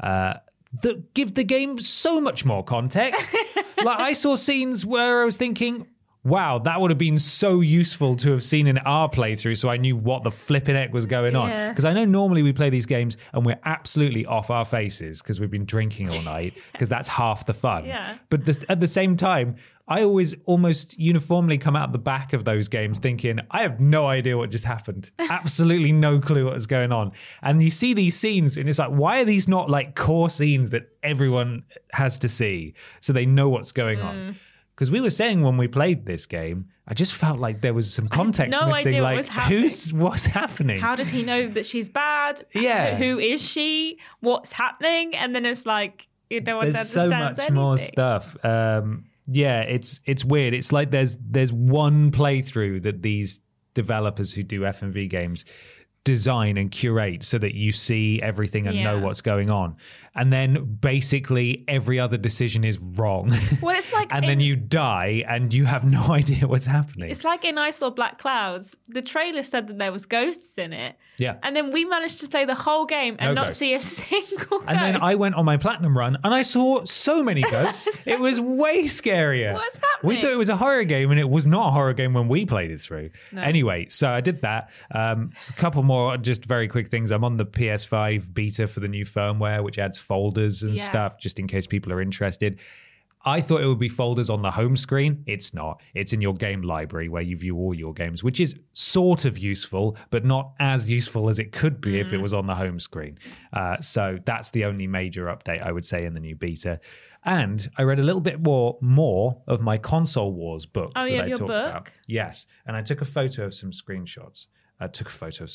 that give the game so much more context. Like I saw scenes where I was thinking, wow, that would have been so useful to have seen in our playthrough so I knew what the flipping heck was going on. Because I know normally we play these games and we're absolutely off our faces because we've been drinking all night because that's half the fun. Yeah. But at the same time, I always almost uniformly come out the back of those games thinking, I have no idea what just happened. Absolutely no clue what was going on. And you see these scenes and it's like, why are these not like core scenes that everyone has to see so they know what's going on? Because we were saying when we played this game, I just felt like there was some context no missing. idea what Like, was happening. what's happening? How does he know that she's bad? Yeah. Who is she? What's happening? And then it's like, you don't There's so understand much anything. more stuff. Yeah, it's weird. It's like there's one playthrough that these developers who do FMV games design and curate so that you see everything and know what's going on. And then basically every other decision is wrong. Well, it's like and then you die and you have no idea what's happening. It's like in I Saw Black Clouds. The trailer said that there was ghosts in it. Yeah. And then we managed to play the whole game and No not ghosts. see a single ghost. And then I went on my platinum run and I saw so many ghosts. It was way scarier. What's We happening? thought it was a horror game and it was not a horror game when we played it through. No. Anyway, so I did that. A couple more just very quick things. I'm on the PS5 beta for the new firmware, which adds folders and stuff just in case people are interested. I thought it would be folders on the home screen. It's not. It's in your game library where you view all your games, which is sort of useful, but not as useful as it could be if it was on the home screen. So that's the only major update I would say in the new beta. And I read a little bit more of my Console Wars book that you have I your talked book? about. Yes. And I took a photo of some screenshots. I took a photo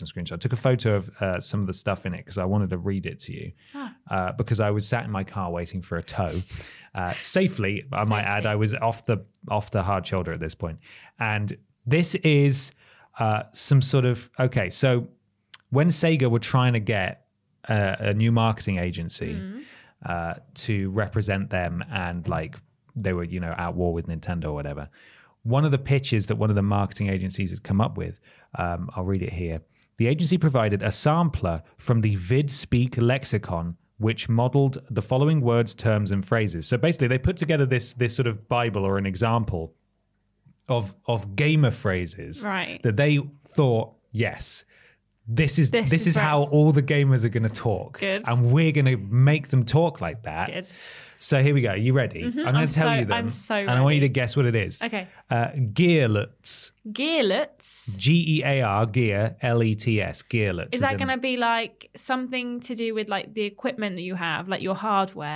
of some of the stuff in it because I wanted to read it to you. Because I was sat in my car waiting for a tow. Safely, I might add, I was off the hard shoulder at this point. And this is some sort of... Okay, so when Sega were trying to get a new marketing agency to represent them and like they were, at war with Nintendo or whatever, one of the pitches that one of the marketing agencies had come up with, I'll read it here. The agency provided a sampler from the VidSpeak lexicon, which modeled the following words, terms, and phrases. So basically, they put together this sort of Bible or an example of gamer phrases that they thought, yes, this is how all the gamers are going to talk. Good. And we're going to make them talk like that. Good. So here we go. You ready? I'm going to tell you them. I'm so And I want you ready. to guess what it is. Okay. Gearlets. Gearlets? Gear, gear, Lets. Gearlets. Is that going to be like something to do with like the equipment that you have, like your hardware,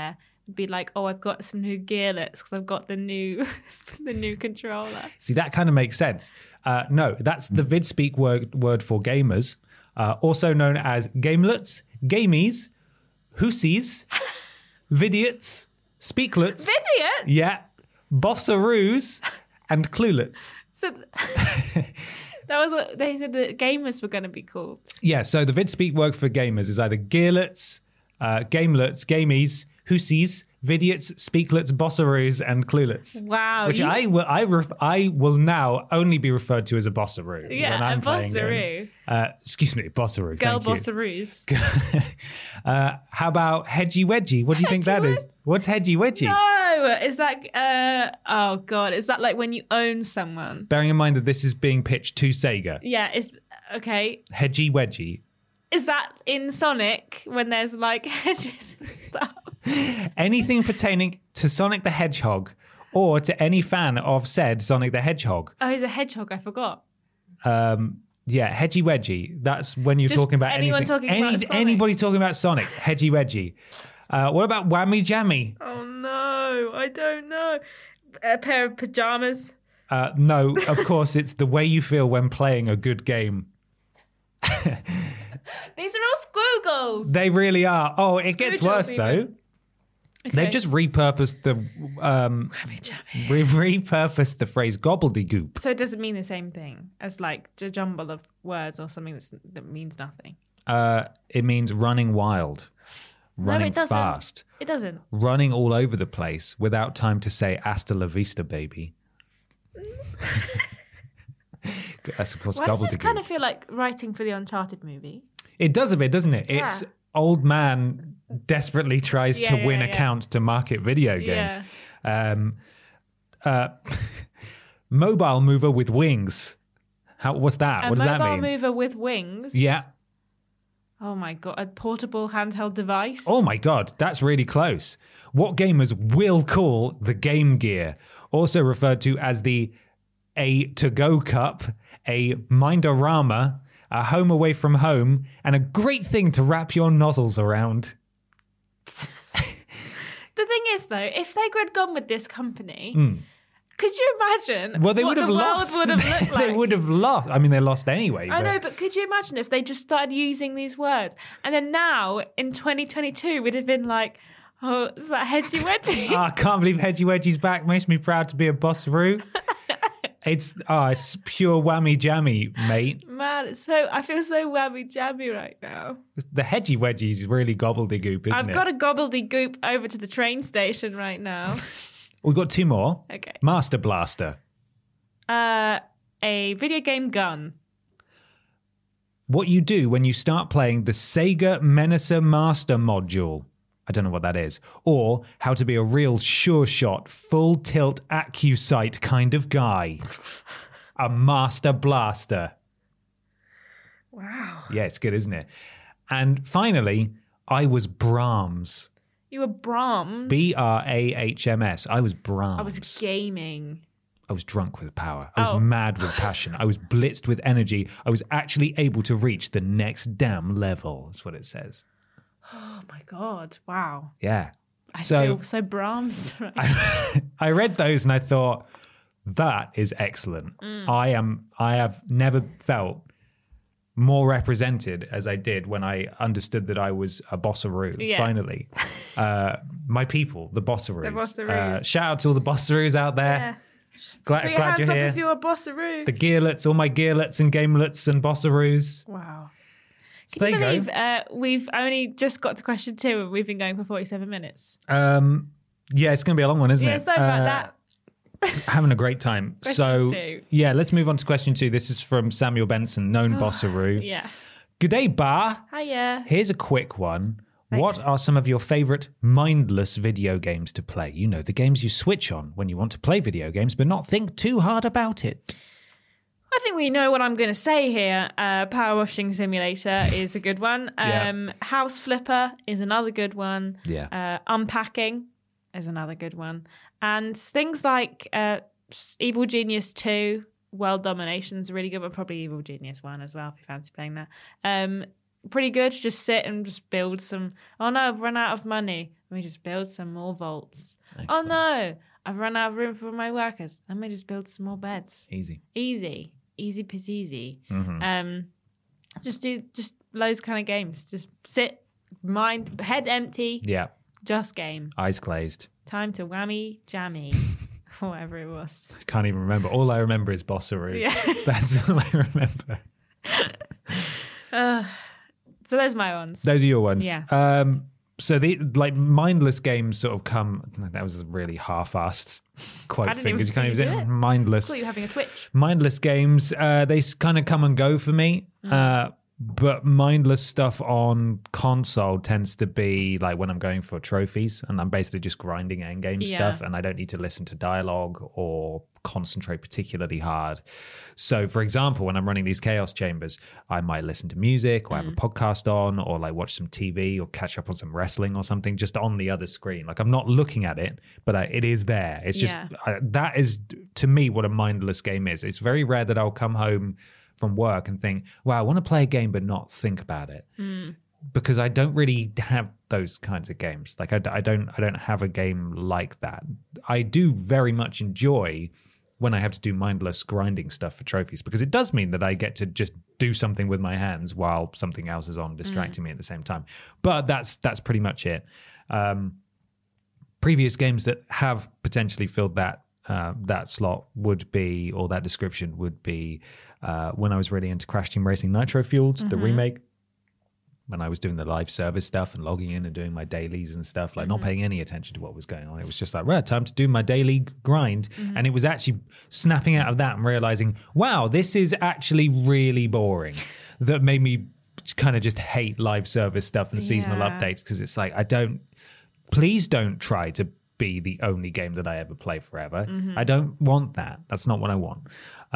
be like, oh, I've got some new gearlets because I've got the new controller. See, that kind of makes sense. No, that's the VidSpeak word for gamers, also known as gamelets, gamies, hussies, vidiots, speaklets. Vidiot? Yeah. Bossaroos and cluelets. So that was what they said the gamers were going to be called. Yeah, so the VidSpeak word for gamers is either gearlets, gamelets, gamies, hussies, vidiots, speaklets, bossaroos, and cluelets. Wow. Which I will now only be referred to as a bossaroo. Yeah, when I'm a playing bossaroo. Excuse me, bossaroo. Girl thank you. bossaroos. How about hedgy wedgy? What do you think that is? What's hedgy wedgy? No, is that, oh God, is that like when you own someone? Bearing in mind that this is being pitched to Sega. Yeah, okay. Hedgy wedgy. Is that in Sonic when there's like hedges and stuff? Anything pertaining to Sonic the Hedgehog or to any fan of said Sonic the Hedgehog. Oh, he's a hedgehog, I forgot. Yeah, hedgy wedgy. That's when you're Just talking about anyone anything. talking about Sonic. Anybody talking about Sonic, hedgy wedgy. What about whammy jammy? Oh no, I don't know. A pair of pajamas. No, of course, it's the way you feel when playing a good game. These are all squoogles. They really are. Oh, it gets worse though. Okay. They've just repurposed the repurposed the phrase gobbledygook. So it doesn't mean the same thing as like a jumble of words or something that means nothing. It means running wild, running it doesn't. fast, It doesn't. running all over the place without time to say "hasta la vista, baby." That's of course Why does gobbledygook. this kind of feel like writing for the Uncharted movie? It does a bit, doesn't it? Yeah. It's old man desperately tries to win account to market video games. Mobile mover with wings. What's that? What does that mean? A mobile mover with wings? Yeah. Oh my God, a portable handheld device? Oh my God, that's really close. What gamers will call the Game Gear, also referred to as the A To Go Cup, a Mindorama, a home away from home, and a great thing to wrap your nozzles around. The thing is, though, if Sega had gone with this company, could you imagine Well, they what would have the lost. world would have looked like? They would have lost. I mean, they lost anyway. I know, but could you imagine if they just started using these words? And then now, in 2022, we'd have been like, oh, is that Hedgy Wedgy? I can't believe Hedgy Wedgy's back. Makes me proud to be a bossaroo. It's pure whammy jammy, mate. Man, I feel so whammy jammy right now. The Hedgy Wedgy's really gobbledygook, isn't I've it? got a gobbledygook over to the train station right now. We've got two more. Okay. Master Blaster. A video game gun. What you do when you start playing the Sega Menacer Master module. I don't know what that is. Or how to be a real sure shot, full tilt AccuSight kind of guy. A Master Blaster. Wow. Yeah, it's good, isn't it? And finally, I was Brahms. You were Brahms. Brahms. I was Brahms. I was gaming. I was drunk with power. I was mad with passion. I was blitzed with energy. I was actually able to reach the next damn level. That's what it says. Oh my God. Wow. Yeah. I feel so Brahms. Right? I read those and I thought, that is excellent. I have never felt more represented as I did when I understood that I was a bossaroo, finally. My people, the bossaroos. The bossaroos. Shout out to all the bossaroos out there. Yeah. Glad you're hands here. up if you're a bossaroo. The gearlets, all my gearlets and gamelets and bossaroos. Wow. So Can you there believe we've only just got to question 2 and we've been going for 47 minutes? Yeah, it's going to be a long one, isn't Yeah, it? sorry about that. Having a great time. Question 2. Yeah, let's move on to question 2. This is from Samuel Benson, known bossaroo. Yeah. G'day, Bar. Hiya. Here's a quick one. Thanks. What are some of your favorite mindless video games to play? You know, the games you switch on when you want to play video games but not think too hard about it. I think we know what I'm going to say here. Power Washing Simulator is a good one. House Flipper is another good one. Yeah. Unpacking is another good one. And things like Evil Genius 2, World Domination's a really good one. Probably Evil Genius 1 as well, if you fancy playing that. pretty good. Just sit and just build some. Oh no, I've run out of money. Let me just build some more vaults. Excellent. Oh no, I've run out of room for my workers. Let me just build some more beds. Easy peasy. Just loads kind of games. Just sit, head empty. Yeah. Just game. Eyes glazed. Time to whammy jammy. Whatever it was. I can't even remember. All I remember is Bossaroo. Yeah. That's all I remember. So those are my ones. Those are your ones. Yeah. So the mindless games sort of come. That was a really half-assed quote thing because you can't even say mindless. I thought you were having a twitch. Mindless games. They kind of come and go for me. But mindless stuff on console tends to be like when I'm going for trophies and I'm basically just grinding endgame stuff and I don't need to listen to dialogue or concentrate particularly hard. So, for example, when I'm running these Chaos Chambers, I might listen to music or have a podcast on or like watch some TV or catch up on some wrestling or something just on the other screen. Like I'm not looking at it, but it is there. It's just that is to me what a mindless game is. It's very rare that I'll come home from work and think, wow, I want to play a game but not think about it. Because I don't really have those kinds of games. Like I don't have a game like that. I do very much enjoy when I have to do mindless grinding stuff for trophies because it does mean that I get to just do something with my hands while something else is on distracting me at the same time. But that's pretty much it. Previous games that have potentially filled that slot would be, or that description would be, when I was really into Crash Team Racing Nitro Fueled, the remake, when I was doing the live service stuff and logging in and doing my dailies and stuff, like not paying any attention to what was going on. It was just like, right, time to do my daily grind. And it was actually snapping out of that and realizing, wow, this is actually really boring. That made me kind of just hate live service stuff and seasonal updates because it's like, please don't try to be the only game that I ever play forever. I don't want that. That's not what I want.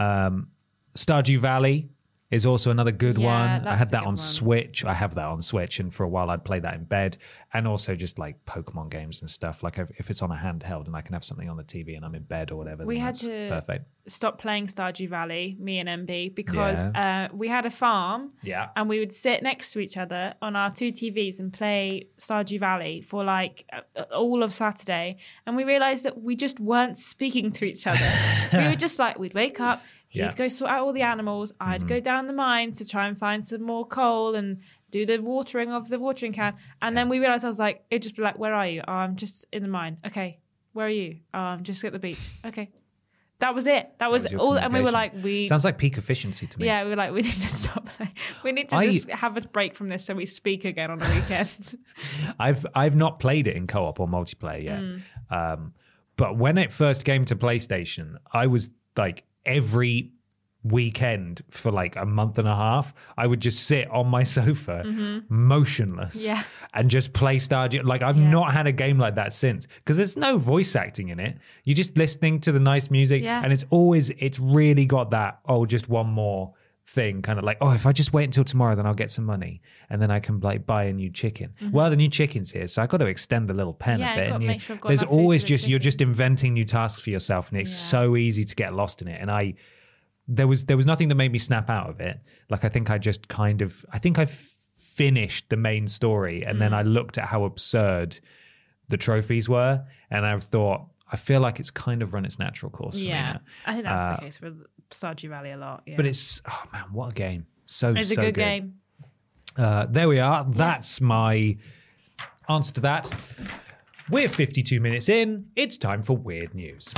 Stardew Valley is also another good one. I had that on Switch. I have that on Switch, and for a while I'd play that in bed. And also just like Pokemon games and stuff. Like if it's on a handheld and I can have something on the TV and I'm in bed or whatever. We had to perfect. Stop playing Stardew Valley, me and MB, because we had a farm. Yeah. And we would sit next to each other on our two TVs and play Stardew Valley for like all of Saturday. And we realized that we just weren't speaking to each other. We were just like, we'd wake up. He'd go sort out all the animals. I'd go down the mines to try and find some more coal and do the watering of the watering can. And then we realized, it'd just be like, where are you? Oh, I'm just in the mine. Okay. Where are you? Oh, I'm just at the beach. Okay. That was it. That was all. And we were like, sounds like peak efficiency to me. Yeah. We were like, we need to stop playing. We need to just have a break from this so we speak again on the weekend. I've not played it in co-op or multiplayer yet. But when it first came to PlayStation, I was like, every weekend for like a month and a half, I would just sit on my sofa motionless and just play Stardew. Like I've not had a game like that since because there's no voice acting in it. You're just listening to the nice music and it's really got that, just one more thing, kind of like, if I just wait until tomorrow, then I'll get some money and then I can like buy a new chicken. Well, the new chicken's here, so I got to extend the little pen a bit. And there's always just you're just inventing new tasks for yourself, and it's so easy to get lost in it. And there was nothing that made me snap out of it. Like I think I finished the main story, and then I looked at how absurd the trophies were, and I thought, I feel like it's kind of run its natural course for me now. I think that's the case with Stardew Valley a lot. Yeah. But it's, what a game. It's a good game. There we are. That's my answer to that. We're 52 minutes in. It's time for Weird News.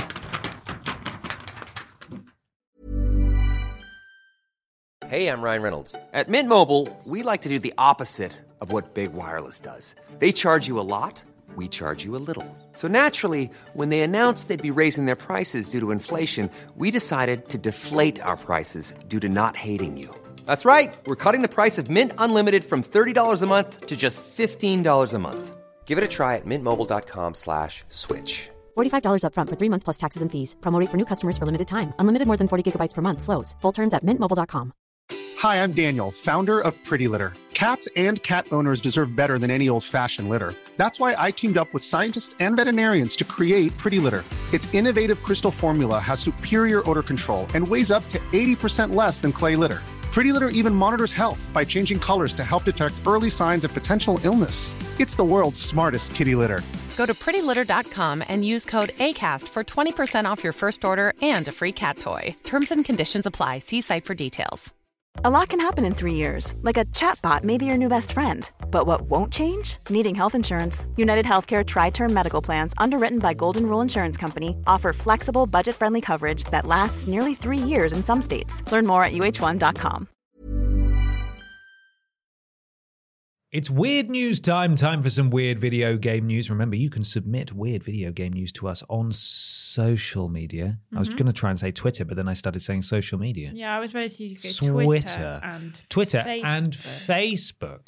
Hey, I'm Ryan Reynolds. At Mint Mobile, we like to do the opposite of what Big Wireless does. They charge you a lot. We charge you a little. So naturally, when they announced they'd be raising their prices due to inflation, we decided to deflate our prices due to not hating you. That's right. We're cutting the price of Mint Unlimited from $30 a month to just $15 a month. Give it a try at mintmobile.com/switch. $45 up front for 3 months plus taxes and fees. Promo rate for new customers for limited time. Unlimited more than 40 gigabytes per month slows. Full terms at mintmobile.com. Hi, I'm Daniel, founder of Pretty Litter. Cats and cat owners deserve better than any old-fashioned litter. That's why I teamed up with scientists and veterinarians to create Pretty Litter. Its innovative crystal formula has superior odor control and weighs up to 80% less than clay litter. Pretty Litter even monitors health by changing colors to help detect early signs of potential illness. It's the world's smartest kitty litter. Go to prettylitter.com and use code ACAST for 20% off your first order and a free cat toy. Terms and conditions apply. See site for details. A lot can happen in 3 years, like a chatbot may be your new best friend. But what won't change? Needing health insurance. United Healthcare Tri-Term Medical Plans, underwritten by Golden Rule Insurance Company, offer flexible, budget-friendly coverage that lasts nearly 3 years in some states. Learn more at uh1.com. It's weird news time for some weird video game news. Remember, you can submit weird video game news to us on social media. I was going to try and say Twitter, but then I started saying social media. Yeah, I was ready to go Twitter and Facebook.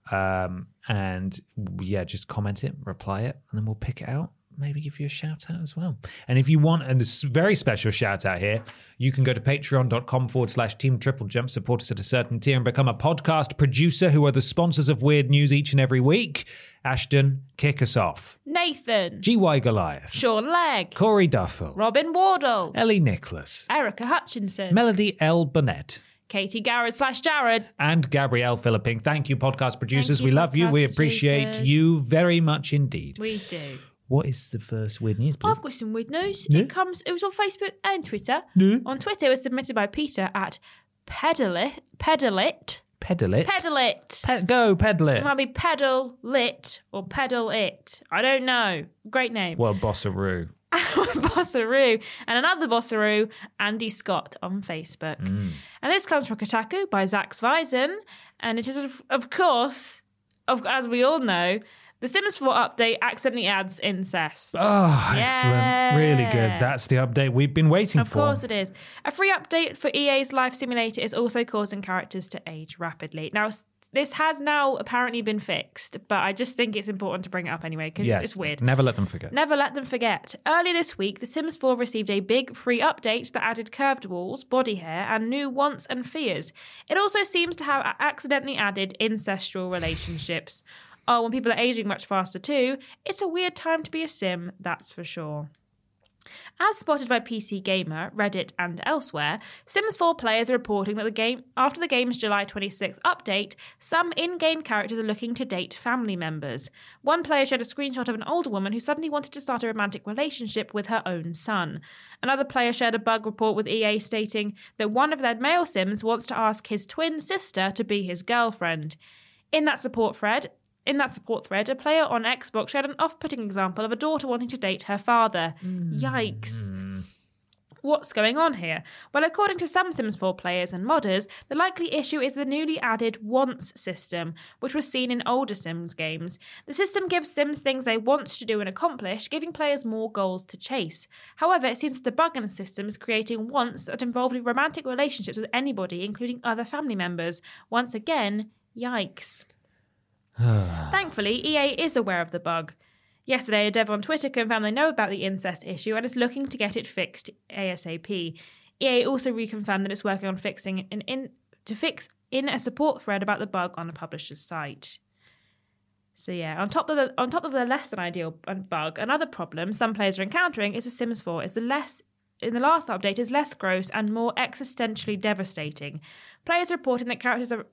And yeah, just comment it, reply it, and then we'll pick it out. Maybe give you a shout out as well. And if you want a very special shout out here, you can go to patreon.com/Team Triple Jump, support us at a certain tier, and become a podcast producer who are the sponsors of Weird News each and every week. Ashton, kick us off. Nathan. GY Goliath. Sean Legg. Corey Duffel. Robin Wardle. Ellie Nicholas. Erica Hutchinson. Melody L. Burnett. Katie Garrett/Jared. And Gabrielle Philipping. Thank you, podcast producers. Thank you, we love you. We appreciate producers. you very much indeed. We do. What is the first weird news, please? I've got some weird news. Yeah. It was on Facebook and Twitter. Yeah. On Twitter, it was submitted by Peter at Pedalit. Pedal it. Go pedal it. It might be Pedal Lit or Pedal It. I don't know. Great name. Well, Bossaroo. Bossaroo. And another Bossaroo, Andy Scott on Facebook. And this comes from Kotaku by Zach Svisen. And it is, of course, as we all know, The Sims 4 update accidentally adds incest. Oh, excellent. Really good. That's the update we've been waiting for. Of course it is. A free update for EA's Life Simulator is also causing characters to age rapidly. Now, this has now apparently been fixed, but I just think it's important to bring it up anyway because it's weird. Never let them forget. Never let them forget. Earlier this week, The Sims 4 received a big free update that added curved walls, body hair, and new wants and fears. It also seems to have accidentally added incestual relationships. Oh, when people are aging much faster too, it's a weird time to be a sim, that's for sure. As spotted by PC Gamer, Reddit, and elsewhere, Sims 4 players are reporting that after the game's July 26th update, some in-game characters are looking to date family members. One player shared a screenshot of an older woman who suddenly wanted to start a romantic relationship with her own son. Another player shared a bug report with EA stating that one of their male Sims wants to ask his twin sister to be his girlfriend. In that support thread, a player on Xbox shared an off-putting example of a daughter wanting to date her father. Yikes. What's going on here? Well, according to some Sims 4 players and modders, the likely issue is the newly added wants system, which was seen in older Sims games. The system gives Sims things they want to do and accomplish, giving players more goals to chase. However, it seems the bug in the system is creating wants that involve romantic relationships with anybody, including other family members. Once again, yikes. Thankfully, EA is aware of the bug. Yesterday, a dev on Twitter confirmed they know about the incest issue and is looking to get it fixed ASAP. EA also reconfirmed that it's working on fixing in a support thread about the bug on the publisher's site. So yeah, on top of the less than ideal bug, another problem some players are encountering is The Sims 4 in the last update is less gross and more existentially devastating. Players are reporting that characters are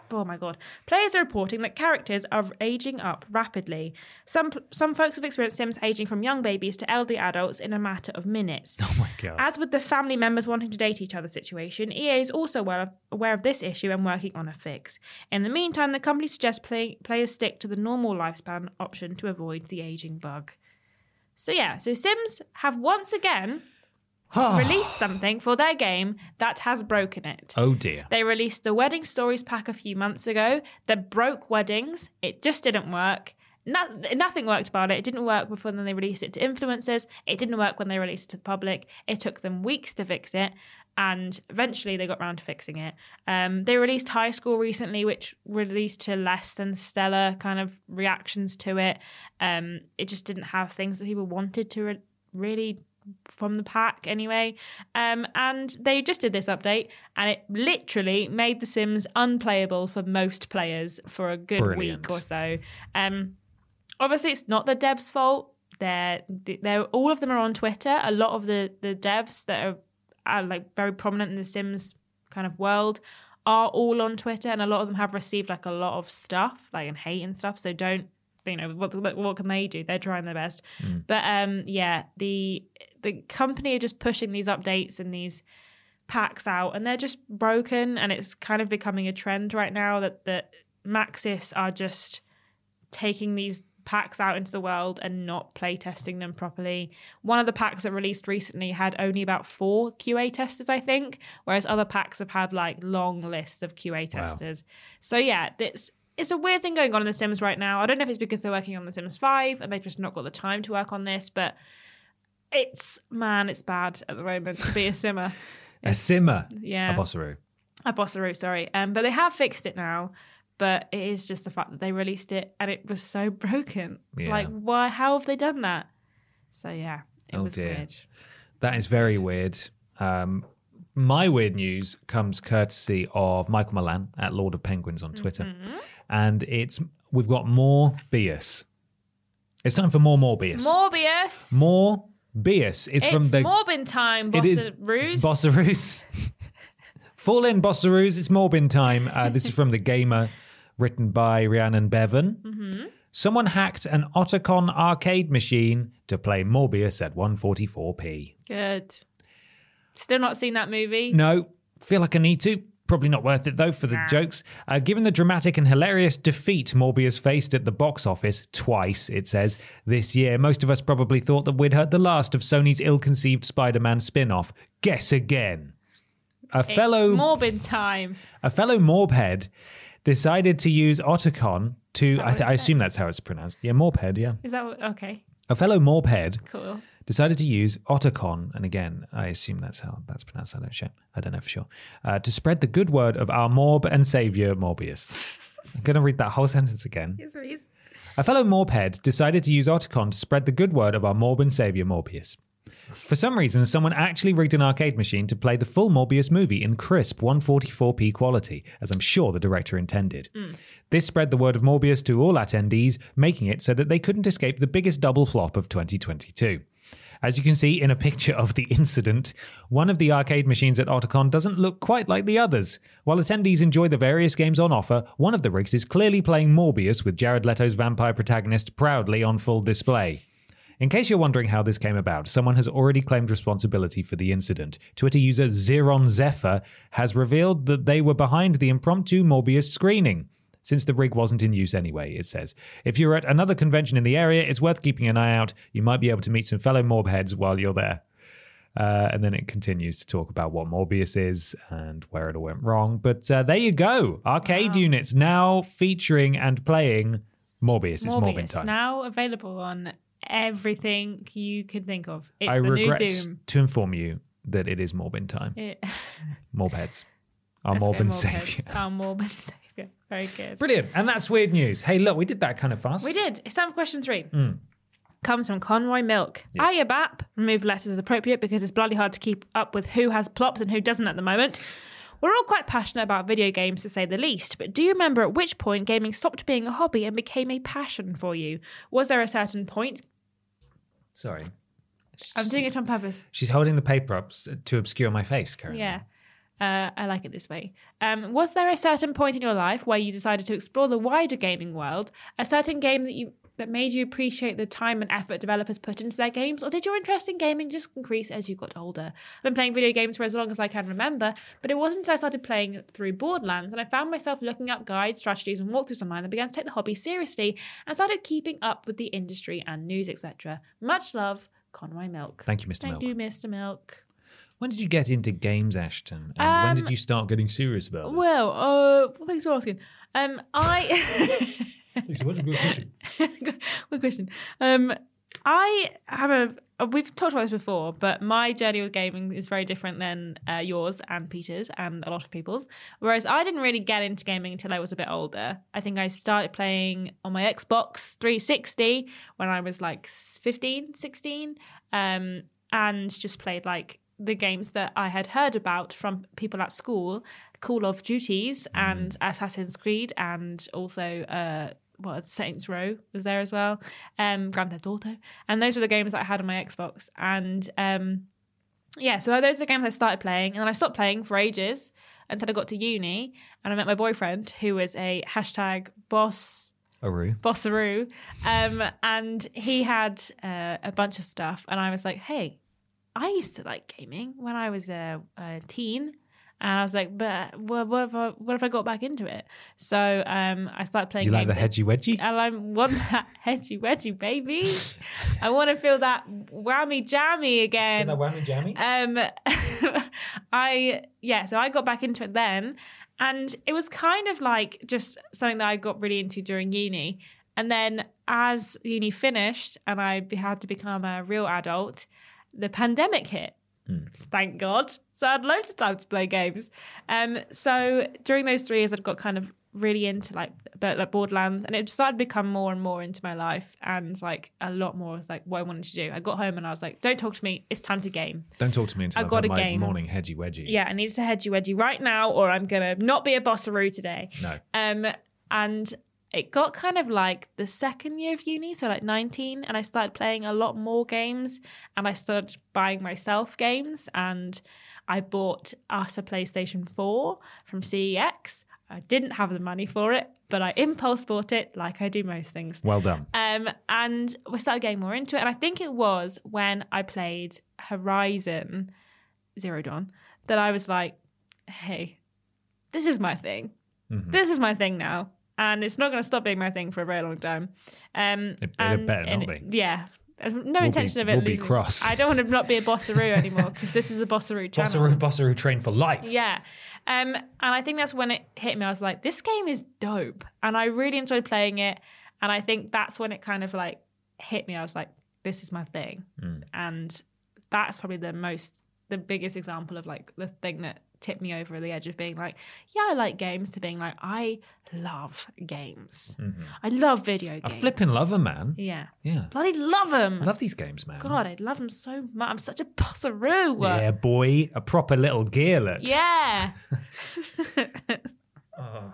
aging up rapidly. Some folks have experienced Sims aging from young babies to elderly adults in a matter of minutes. Oh my God. As with the family members wanting to date each other situation, EA is also aware of this issue and working on a fix. In the meantime, the company suggests players stick to the normal lifespan option to avoid the aging bug. So Sims have once again released something for their game that has broken it. Oh dear. They released the Wedding Stories pack a few months ago that broke weddings. It just didn't work. Nothing worked about it. It didn't work before then they released it to influencers. It didn't work when they released it to the public. It took them weeks to fix it, and eventually they got around to fixing it. They released High School recently, which released to less than stellar kind of reactions to it. It just didn't have things that people wanted to really from the pack anyway, and they just did this update and it literally made The Sims unplayable for most players for a good week or so. Obviously it's not the devs' fault. They're all of them are on Twitter. A lot of the devs that are like very prominent in the Sims kind of world are all on Twitter, and a lot of them have received like a lot of stuff, like and hate and stuff. So don't, what can they do? They're trying their best. But the company are just pushing these updates and these packs out, and they're just broken, and it's kind of becoming a trend right now that Maxis are just taking these packs out into the world and not play testing them properly. One of the packs that released recently had only about 4 QA testers, I think, whereas other packs have had like long lists of QA testers. Wow. So yeah, it's a weird thing going on in The Sims right now. I don't know if it's because they're working on The Sims 5 and they've just not got the time to work on this, but it's bad at the moment to be a simmer. A simmer? Yeah. A Bossaroo, sorry. But they have fixed it now. But it is just the fact that they released it and it was so broken. Yeah. Like, why? How have they done that? So, yeah, it was weird. That is very weird. My weird news comes courtesy of Michael Milan at Lord of Penguins on Twitter. Mm-hmm. And we've got more Morbius. It's time for more Morbius. Morbius. It's from the... Morbin time, Bossaroos. Bossaroos. Fall in, Bossaroos. It's Morbin time. This is from The Gamer, written by Rhiannon Bevan. Mm-hmm. Someone hacked an Otacon arcade machine to play Morbius at 144p. Good. Still not seen that movie? No. Feel like I need to. Probably not worth it, though, for the jokes. Given the dramatic and hilarious defeat Morbius faced at the box office twice, it says, this year, most of us probably thought that we'd heard the last of Sony's ill-conceived Spider-Man spin-off. Guess again. It's Morbin time. A fellow Morbhead decided to use Otacon to... I assume that's how it's pronounced. Yeah, Morbhead, yeah. Is that okay? A fellow Morbhead cool. decided to use Otacon, and again, I assume that's how that's pronounced. I don't know for sure. To spread the good word of our Morb and saviour, Morbius. I'm going to read that whole sentence again. Yes, please. A fellow Morbhead decided to use Otacon to spread the good word of our Morb and saviour, Morbius. For some reason, someone actually rigged an arcade machine to play the full Morbius movie in crisp 144p quality, as I'm sure the director intended. This spread the word of Morbius to all attendees, making it so that they couldn't escape the biggest double flop of 2022. As you can see in a picture of the incident, one of the arcade machines at Otacon doesn't look quite like the others. While attendees enjoy the various games on offer, one of the rigs is clearly playing Morbius with Jared Leto's vampire protagonist proudly on full display. In case you're wondering how this came about, someone has already claimed responsibility for the incident. Twitter user Zeron Zephyr has revealed that they were behind the impromptu Morbius screening, since the rig wasn't in use anyway, it says. If you're at another convention in the area, it's worth keeping an eye out. You might be able to meet some fellow Morbheads while you're there. And then it continues to talk about what Morbius is and where it all went wrong. But there you go. Arcade units now featuring and playing Morbius. It's Morbin time. Now available on everything you could think of. It's the new Doom. I regret to inform you that it is Morbin time. Morbheads. Our Morbin saviour. Our Morbin saviour. Very good. Brilliant. And that's weird news. Hey, look, we did that kind of fast. We did. It's time for question 3. Comes from Conroy Milk. Yes. Hiya, BAP. Remove letters as appropriate because it's bloody hard to keep up with who has plops and who doesn't at the moment. We're all quite passionate about video games, to say the least, but do you remember at which point gaming stopped being a hobby and became a passion for you? Was there a certain point? Sorry. I'm doing it on purpose. She's holding the paper up to obscure my face currently. Yeah. I like it this way. Was there a certain point in your life where you decided to explore the wider gaming world, a certain game that made you appreciate the time and effort developers put into their games, or did your interest in gaming just increase as you got older? I've been playing video games for as long as I can remember, but it wasn't until I started playing through Borderlands and I found myself looking up guides, strategies, and walkthroughs online that began to take the hobby seriously and started keeping up with the industry and news, etc. Much love, Conroy Milk. Thank you, Mr. Milk. Thank you, Mr. Milk. When did you get into games, Ashton? And when did you start getting serious about this? Well, thanks for asking. It's a good question. Good question. We've talked about this before, but my journey with gaming is very different than yours and Peter's and a lot of people's. Whereas I didn't really get into gaming until I was a bit older. I think I started playing on my Xbox 360 when I was like 15, 16, and just played like the games that I had heard about from people at school, Call of Duties and Assassin's Creed, and also Saints Row was there as well, Grand Theft Auto, and those were the games that I had on my Xbox. And yeah, so those are the games I started playing, and then I stopped playing for ages until I got to uni, and I met my boyfriend, who was a #bossaroo, and he had a bunch of stuff, and I was like, hey, I used to like gaming when I was a teen. And I was like, but what if I got back into it? So I started playing games. You like the hedgy wedgie? And I want that hedgy wedgie, baby. I want to feel that whammy jammy again. That whammy jammy? So I got back into it then. And it was kind of like just something that I got really into during uni. And then as uni finished and I had to become a real adult, the pandemic hit. Thank God. So I had loads of time to play games. So during those 3 years, I'd got kind of really into like Borderlands, and it started to become more and more into my life, and like a lot more was like what I wanted to do. I got home and I was like, don't talk to me. It's time to game. Don't talk to me until I've got my morning hedgy wedgie. Yeah, I need to hedgy wedgie right now, or I'm going to not be a bossaroo today. No. And it got kind of like the second year of uni, so like 19, and I started playing a lot more games, and I started buying myself games, and I bought us a PlayStation 4 from CEX. I didn't have the money for it, but I impulse bought it like I do most things. Well done. And we started getting more into it, and I think it was when I played Horizon Zero Dawn that I was like, hey, this is my thing. Mm-hmm. This is my thing now. And it's not going to stop being my thing for a very long time. It better not be. Yeah. No intention of it. We'll be cross. I don't want to not be a bossaroo anymore, because this is a bossaroo channel. Bossaroo train for life. Yeah. And I think that's when it hit me. I was like, this game is dope. And I really enjoyed playing it. And I think that's when it kind of like hit me. I was like, this is my thing. And that's probably the biggest example of like the thing that tipped me over the edge of being like, yeah, I like games, to being like, I love games. Mm-hmm. I love video games. I flipping love them, man. Yeah. Yeah. Bloody love them. I love these games, man. God, I love them so much. I'm such a bossaroo. Yeah, boy. A proper little gearlet. Yeah. Oh,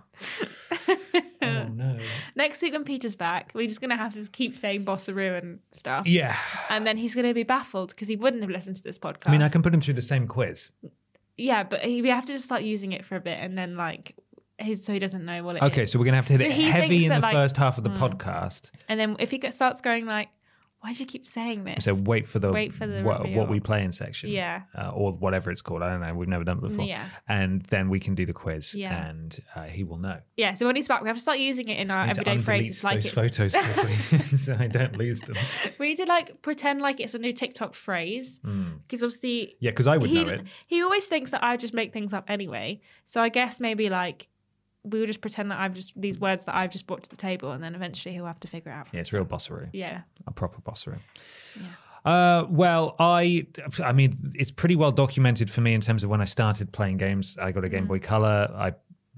no. Next week when Peter's back, we're just going to have to keep saying bossaroo and stuff. Yeah. And then he's going to be baffled because he wouldn't have listened to this podcast. I mean, I can put him through the same quiz. Yeah, but we have to just start using it for a bit, and then like, so he doesn't know what it is. Okay, so we're going to have to hit it heavy in the first half of the podcast. And then if he starts going like, why do you keep saying this? So wait for the what we play in section. Yeah. Or whatever it's called. I don't know. We've never done it before. Yeah. And then we can do the quiz. Yeah. And he will know. Yeah. So when he's back, we have to start using it in our everyday phrases. Like those photos quickly so I don't lose them. We need to like pretend like it's a new TikTok phrase. Because obviously... Yeah, because I would know it. He always thinks that I just make things up anyway. So I guess maybe like... we will just pretend that these words that I've just brought to the table, and then eventually he'll have to figure it out. Yeah, it's real bossaroo. Yeah. A proper bossaroo. Yeah. Well, I mean, it's pretty well documented for me in terms of when I started playing games. I got a Game Boy Color. I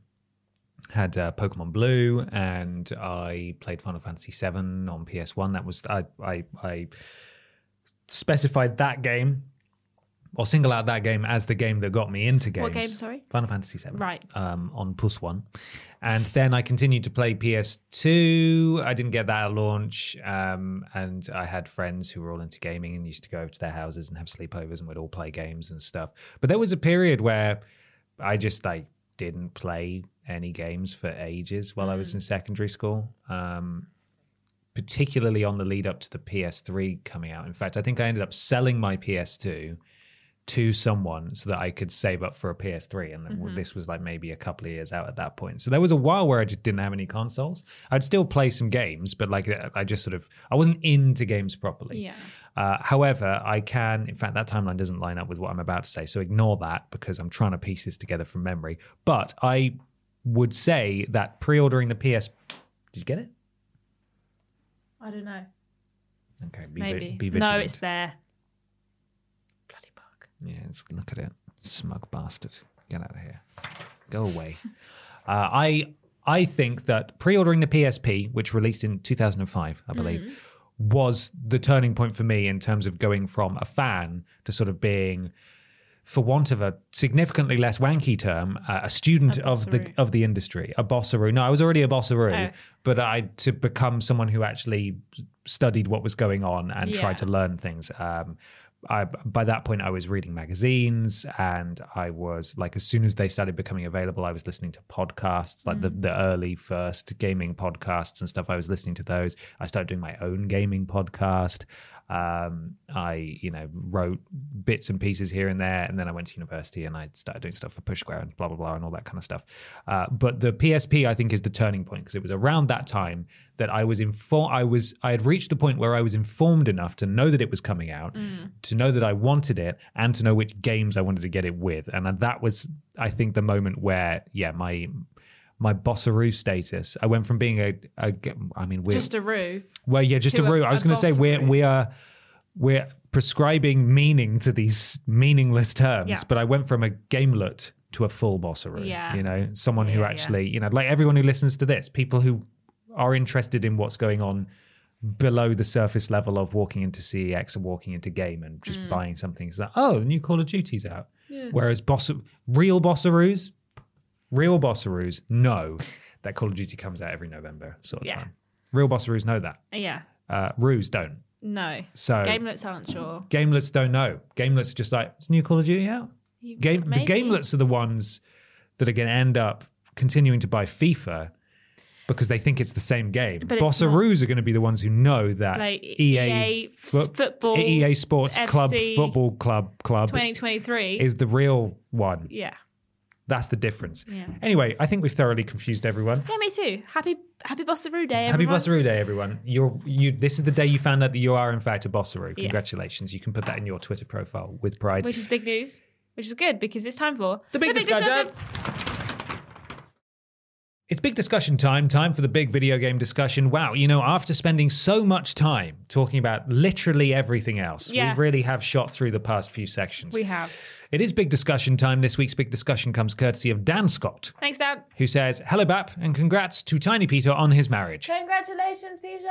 had Pokemon Blue, and I played Final Fantasy VII on PS1. That was I specified that game, or single out that game as the game that got me into games. What game, sorry? Final Fantasy VII. Right. On Plus One. And then I continued to play PS2. I didn't get that at launch. And I had friends who were all into gaming and used to go over to their houses and have sleepovers, and we'd all play games and stuff. But there was a period where I just like didn't play any games for ages while I was in secondary school. Particularly on the lead up to the PS3 coming out. In fact, I think I ended up selling my PS2 to someone so that I could save up for a PS3. And then this was like maybe a couple of years out at that point. So there was a while where I just didn't have any consoles. I'd still play some games, but like I just I wasn't into games properly. Yeah. However, I can, in fact, that timeline doesn't line up with what I'm about to say. So ignore that because I'm trying to piece this together from memory. But I would say that pre-ordering the PS... Did you get it? I don't know. Okay. Maybe. Be vigilant. No, it's there. Bloody bug. Yeah, look at it. Smug bastard. Get out of here. Go away. I think that pre-ordering the PSP, which released in 2005, I believe, was the turning point for me in terms of going from a fan to sort of being, for want of a significantly less wanky term, a student of the industry, a bossaroo. No, I was already a bossaroo, but to become someone who actually studied what was going on and tried to learn things. by that point, I was reading magazines, and I was like, as soon as they started becoming available, I was listening to podcasts, like the early first gaming podcasts and stuff. I was listening to those. I started doing my own gaming podcast. I, wrote bits and pieces here and there, and then I went to university and I started doing stuff for Push Square and blah, blah, blah, and all that kind of stuff. But the PSP, I think, is the turning point, because it was around that time that I was I had reached the point where I was informed enough to know that it was coming out, to know that I wanted it, and to know which games I wanted to get it with. And that was, I think, the moment where, my Bossaroo status. I went from being we're just a Roo. Well, yeah, just a Roo. I was going to say we're prescribing meaning to these meaningless terms, but I went from a gamelet to a full Bossaroo. Yeah. Someone who actually, like everyone who listens to this, people who are interested in what's going on below the surface level of walking into CEX or walking into game and just buying something. It's like, oh, the new Call of Duty's out. Yeah. Whereas real Bossaroos know that Call of Duty comes out every November sort of time. Real Bossaroos know that. Yeah. Roos don't. No. So Gamelets aren't sure. Gamelets don't know. Gamelets are just like, is new Call of Duty out? The Gamelets are the ones that are going to end up continuing to buy FIFA because they think it's the same game. Bossaroos are going to be the ones who know that like EA Sports FC Club Football Club 2023 is the real one. Yeah. That's the difference. Yeah. Anyway, I think we've thoroughly confused everyone. Yeah, me too. Happy Bossaroo Day, everyone. Happy Bossaroo Day, everyone. This is the day you found out that you are, in fact, a Bossaroo. Congratulations. You can put that in your Twitter profile with pride. Which is big news. Which is good, because it's time for... The big discussion. It's big discussion time for the big video game discussion. Wow, after spending so much time talking about literally everything else, we really have shot through the past few sections. We have. It is big discussion time. This week's big discussion comes courtesy of Dan Scott. Thanks, Dan. Who says, hello, Bap, and congrats to Tiny Peter on his marriage. Congratulations, Peter.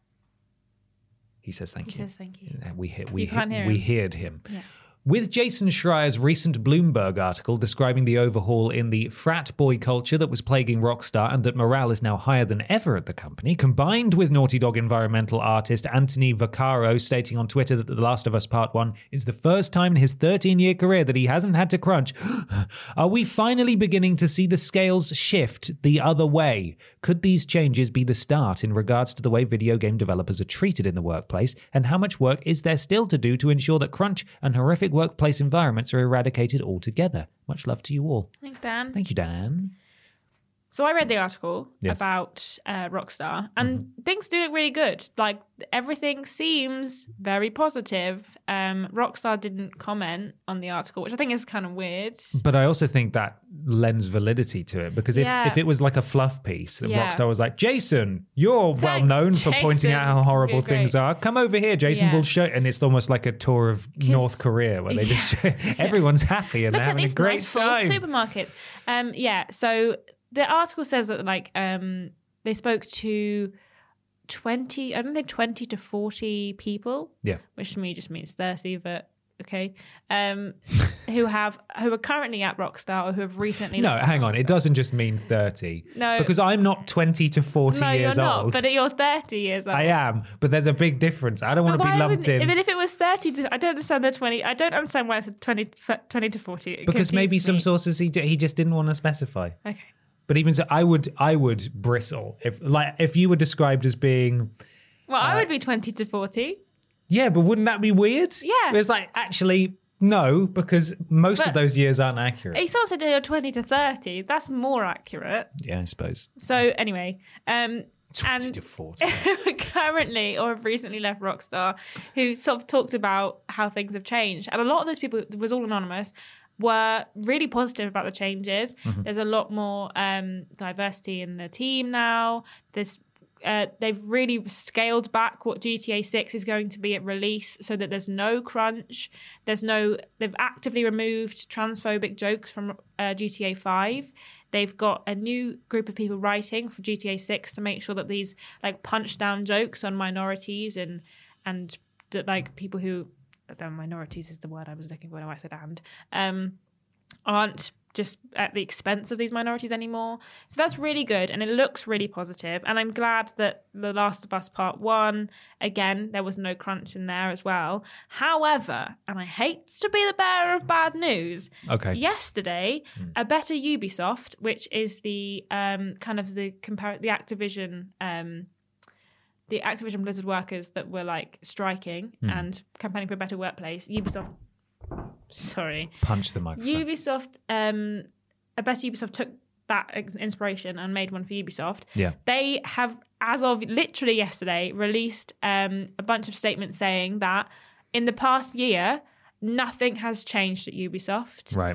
He says thank you. He says thank you. We heard him. Yeah. With Jason Schreier's recent Bloomberg article describing the overhaul in the frat boy culture that was plaguing Rockstar and that morale is now higher than ever at the company, combined with Naughty Dog environmental artist Anthony Vaccaro stating on Twitter that The Last of Us Part 1 is the first time in his 13-year career that he hasn't had to crunch, are we finally beginning to see the scales shift the other way? Could these changes be the start in regards to the way video game developers are treated in the workplace, and how much work is there still to do to ensure that crunch and horrific workplace environments are eradicated altogether? Much love to you all. Thanks, Dan. Thank you, Dan. So I read the article about Rockstar, and things do look really good. Like, everything seems very positive. Rockstar didn't comment on the article, which I think is kind of weird. But I also think that lends validity to it, because if it was like a fluff piece, that Rockstar was like, Jason, you're well known for pointing out how horrible things are. Come over here, Jason, we'll show. And it's almost like a tour of North Korea where they just show everyone's happy and they're having a great time. Supermarkets. So the article says that they spoke to 20 to 40 people. Yeah. Which to me just means 30, but okay. Who are currently at Rockstar or who have recently No, hang on. It doesn't just mean 30. No. Because I'm not 20 to 40 years old. No, you're not, but you're 30 years old. I am, but there's a big difference. I don't want to be lumped in. Even if it was 30 I don't understand the 20. I don't understand why it's 20 to 40. Because maybe some sources he just didn't want to specify. Okay. But even so, I would bristle if you were described as being. Well, I would be 20 to 40. Yeah, but wouldn't that be weird? Yeah. It's like, actually, no, because most of those years aren't accurate. He sort of said you're 20 to 30. That's more accurate. Yeah, I suppose. So anyway, 20 to 40. Currently, or have recently left Rockstar, who sort of talked about how things have changed. And a lot of those people, it was all anonymous, were really positive about the changes. Mm-hmm. There's a lot more diversity in the team now. They've really scaled back what GTA 6 is going to be at release so that there's no crunch. They've actively removed transphobic jokes from GTA 5. They've got a new group of people writing for GTA 6 to make sure that these punch down jokes on minorities and people who minorities is the word I was looking for when I said aren't just at the expense of these minorities anymore. So that's really good, and it looks really positive. And I'm glad that The Last of Us Part 1, again, there was no crunch in there as well. However, and I hate to be the bearer of bad news, yesterday, a better Ubisoft, which is the kind of the Activision Blizzard workers that were like striking and campaigning for a better workplace, Punch the microphone. Ubisoft, I bet Ubisoft took that inspiration and made one for Ubisoft. Yeah. They have, as of literally yesterday, released a bunch of statements saying that in the past year, nothing has changed at Ubisoft. Right.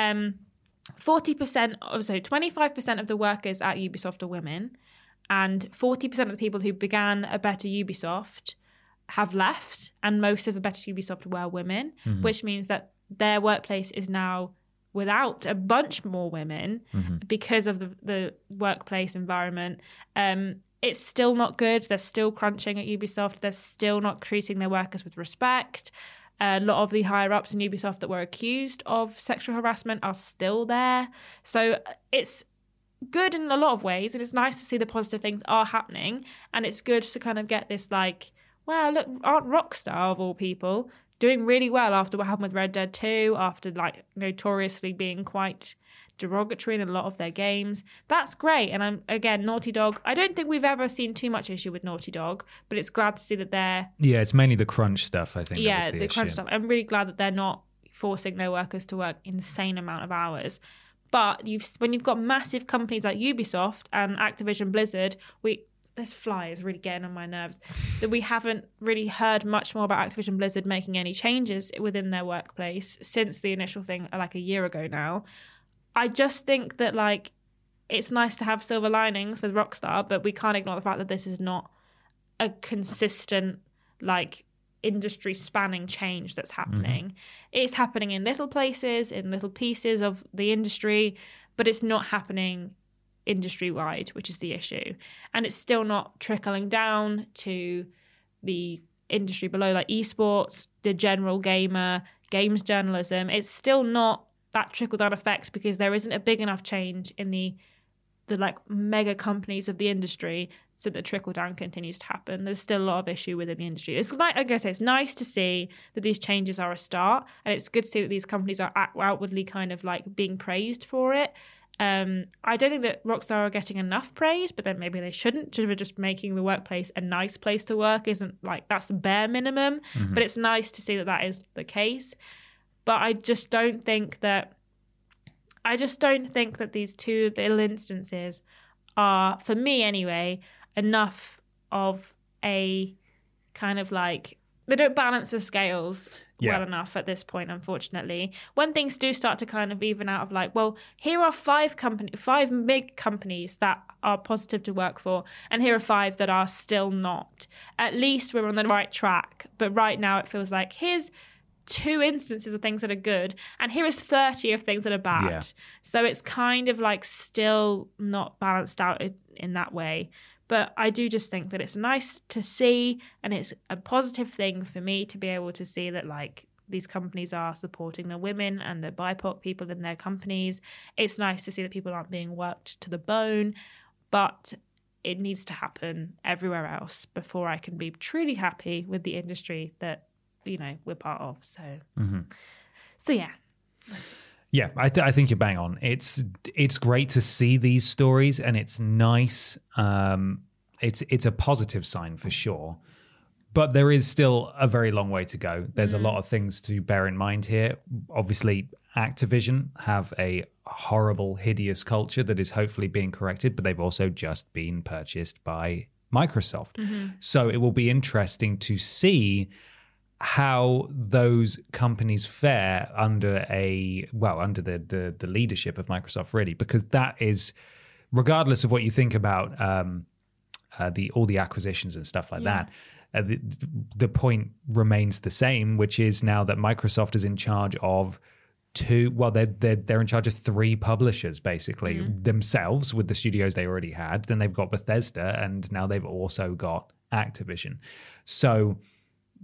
25% of the workers at Ubisoft are women, and 40% of the people who began a better Ubisoft have left, and most of the better Ubisoft were women, which means that their workplace is now without a bunch more women because of the workplace environment. It's still not good. They're still crunching at Ubisoft. They're still not treating their workers with respect. A lot of the higher-ups in Ubisoft that were accused of sexual harassment are still there. So it's good in a lot of ways, and it's nice to see the positive things are happening, and it's good to kind of get this like, wow, look, aren't Rockstar of all people doing really well after what happened with Red Dead 2, after like notoriously being quite derogatory in a lot of their games. That's great. And again, Naughty Dog, I don't think we've ever seen too much issue with Naughty Dog, but it's glad to see that they're... Yeah, it's mainly the crunch stuff, I think. Yeah, that was the issue. crunch stuff. I'm really glad that they're not forcing their workers to work insane amount of hours. But when you've got massive companies like Ubisoft and Activision Blizzard, this fly is really getting on my nerves, that we haven't really heard much more about Activision Blizzard making any changes within their workplace since the initial thing like a year ago now. I just think that like it's nice to have silver linings with Rockstar, but we can't ignore the fact that this is not a consistent like industry spanning change that's happening. It's happening in little places, in little pieces of the industry, but it's not happening industry-wide, which is the issue. And it's still not trickling down to the industry below, like esports, the general gamer, games journalism. It's still not that trickle-down effect because there isn't a big enough change in the like mega companies of the industry so that trickle-down continues to happen. There's still a lot of issue within the industry. It's like I say, it's nice to see that these changes are a start, and it's good to see that these companies are outwardly kind of like being praised for it. I don't think that Rockstar are getting enough praise, but then maybe they shouldn't. Just making the workplace a nice place to work isn't like, that's the bare minimum. But it's nice to see that that is the case. But I just don't think that these two little instances are, for me anyway, enough of a kind of like, they don't balance the scales well enough at this point, unfortunately. When things do start to kind of even out of like, well, here are five big companies that are positive to work for, and here are 5 that are still not. At least we're on the right track. But right now it feels like here's 2 instances of things that are good, and here is 30 of things that are bad. Yeah. So it's kind of like still not balanced out in that way. But I do just think that it's nice to see, and it's a positive thing for me to be able to see that like these companies are supporting the women and the BIPOC people in their companies. It's nice to see that people aren't being worked to the bone, but it needs to happen everywhere else before I can be truly happy with the industry that, you know, we're part of. So, so yeah. Yeah, I think you're bang on. It's great to see these stories, and it's nice. It's a positive sign for sure, but there is still a very long way to go. There's a lot of things to bear in mind here. Obviously, Activision have a horrible, hideous culture that is hopefully being corrected, but they've also just been purchased by Microsoft. So it will be interesting to see how those companies fare under the leadership of Microsoft, really, because that is, regardless of what you think about all the acquisitions and stuff like that, the point remains the same, which is now that Microsoft is in charge of they're in charge of 3 publishers basically themselves with the studios they already had. Then they've got Bethesda, and now they've also got Activision. So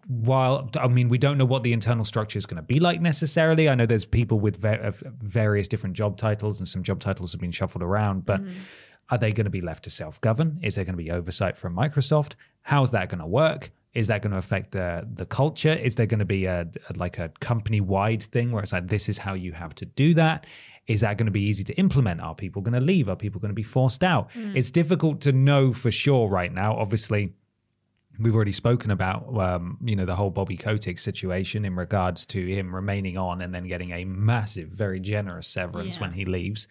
while, I mean, we don't know what the internal structure is going to be like necessarily. I know there's people with various different job titles, and some job titles have been shuffled around, but are they going to be left to self-govern? Is there going to be oversight from Microsoft? How is that going to work? Is that going to affect the culture? Is there going to be a company-wide thing where it's like, this is how you have to do that? Is that going to be easy to implement? Are people going to leave? Are people going to be forced out? It's difficult to know for sure right now. Obviously, we've already spoken about, the whole Bobby Kotick situation in regards to him remaining on and then getting a massive, very generous severance when he leaves.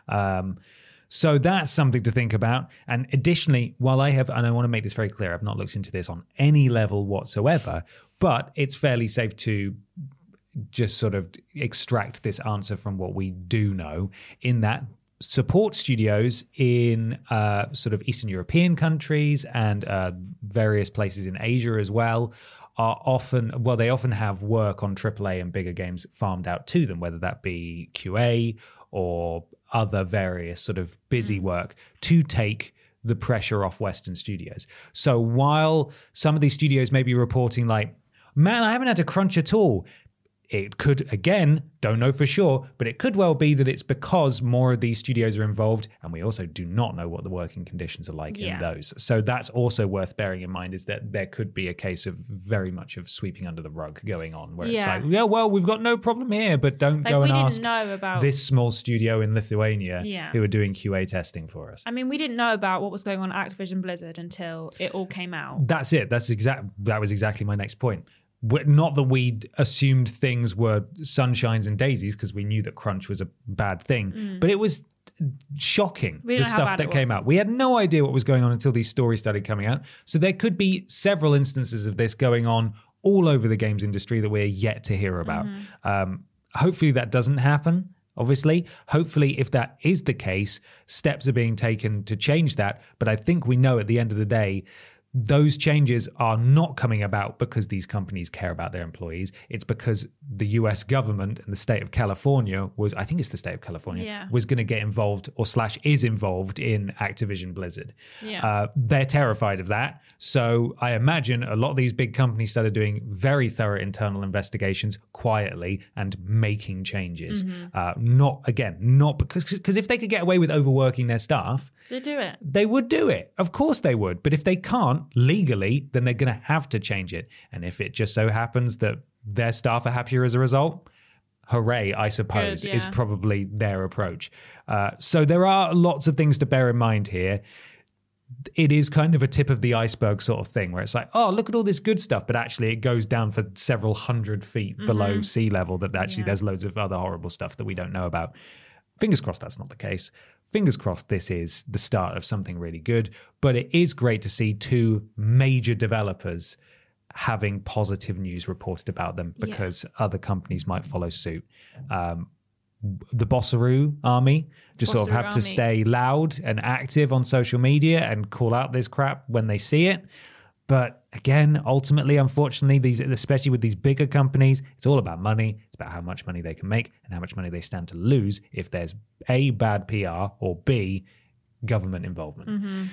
So that's something to think about. And additionally, while I want to make this very clear, I've not looked into this on any level whatsoever, but it's fairly safe to just sort of extract this answer from what we do know, in that support studios in sort of Eastern European countries and various places in Asia as well they often have work on AAA and bigger games farmed out to them, whether that be QA or other various sort of busy work to take the pressure off Western studios. So while some of these studios may be reporting like, man, I haven't had to crunch at all, it could, again, don't know for sure, but it could well be that it's because more of these studios are involved, and we also do not know what the working conditions are like in those. So that's also worth bearing in mind, is that there could be a case of very much of sweeping under the rug going on, where it's like, yeah, well, we've got no problem here, but don't go and ask this small studio in Lithuania who are doing QA testing for us. I mean, we didn't know about what was going on at Activision Blizzard until it all came out. That's it. That was exactly my next point. Not that we assumed things were sunshines and daisies, because we knew that crunch was a bad thing, but it was shocking, the stuff that came out. We had no idea what was going on until these stories started coming out. So there could be several instances of this going on all over the games industry that we're yet to hear about. Hopefully that doesn't happen. Obviously, hopefully, if that is the case, steps are being taken to change that. But I think we know at the end of the day, those changes are not coming about because these companies care about their employees. It's because the US government and the state of California was going to get involved / is involved in Activision Blizzard. They're terrified of that. So I imagine a lot of these big companies started doing very thorough internal investigations quietly and making changes. Not because if they could get away with overworking their staff, they would do it. Of course they would. But if they can't legally, then they're going to have to change it. And if it just so happens that their staff are happier as a result, hooray, I suppose, is probably their approach. So there are lots of things to bear in mind here. It is kind of a tip of the iceberg sort of thing, where it's like, oh, look at all this good stuff, but actually it goes down for several hundred feet below sea level, that actually there's loads of other horrible stuff that we don't know about. Fingers crossed that's not the case. Fingers crossed this is the start of something really good. But it is great to see two major developers having positive news reported about them, because other companies might follow suit. The Bossaroo army sort of have to stay loud and active on social media and call out this crap when they see it. But again, ultimately, unfortunately, especially with these bigger companies, it's all about money. It's about how much money they can make and how much money they stand to lose if there's A, bad PR, or B, government involvement.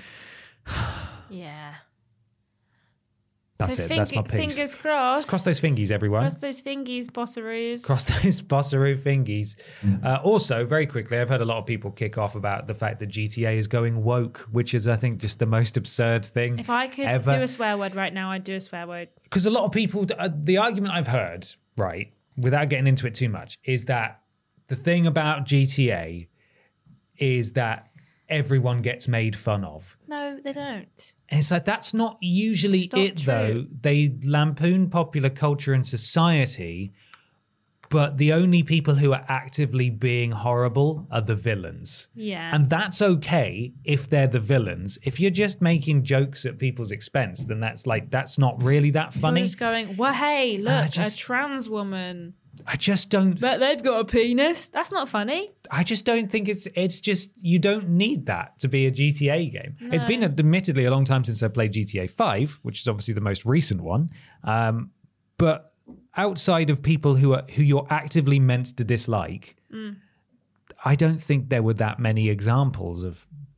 That's it. That's my piece. Fingers crossed. Let's cross those fingies, everyone. Cross those fingies, Bossaroos. Cross those Bossaroo fingies. Also, very quickly, I've heard a lot of people kick off about the fact that GTA is going woke, which is, I think, just the most absurd thing. If I could do a swear word right now, I'd do a swear word. Because a lot of people, the argument I've heard, right, without getting into it too much, is that the thing about GTA is that everyone gets made fun of. No, they don't. And it's like, that's not usually though. They lampoon popular culture and society, but the only people who are actively being horrible are the villains. Yeah. And that's okay if they're the villains. If you're just making jokes at people's expense, then that's not really that funny. You're just going, well, hey, look, a trans woman. I just don't... But they've got a penis. That's not funny. I just don't think it's just... You don't need that to be a GTA game. No. It's been admittedly a long time since I played GTA 5, which is obviously the most recent one. But outside of people who you're actively meant to dislike, I don't think there were that many examples of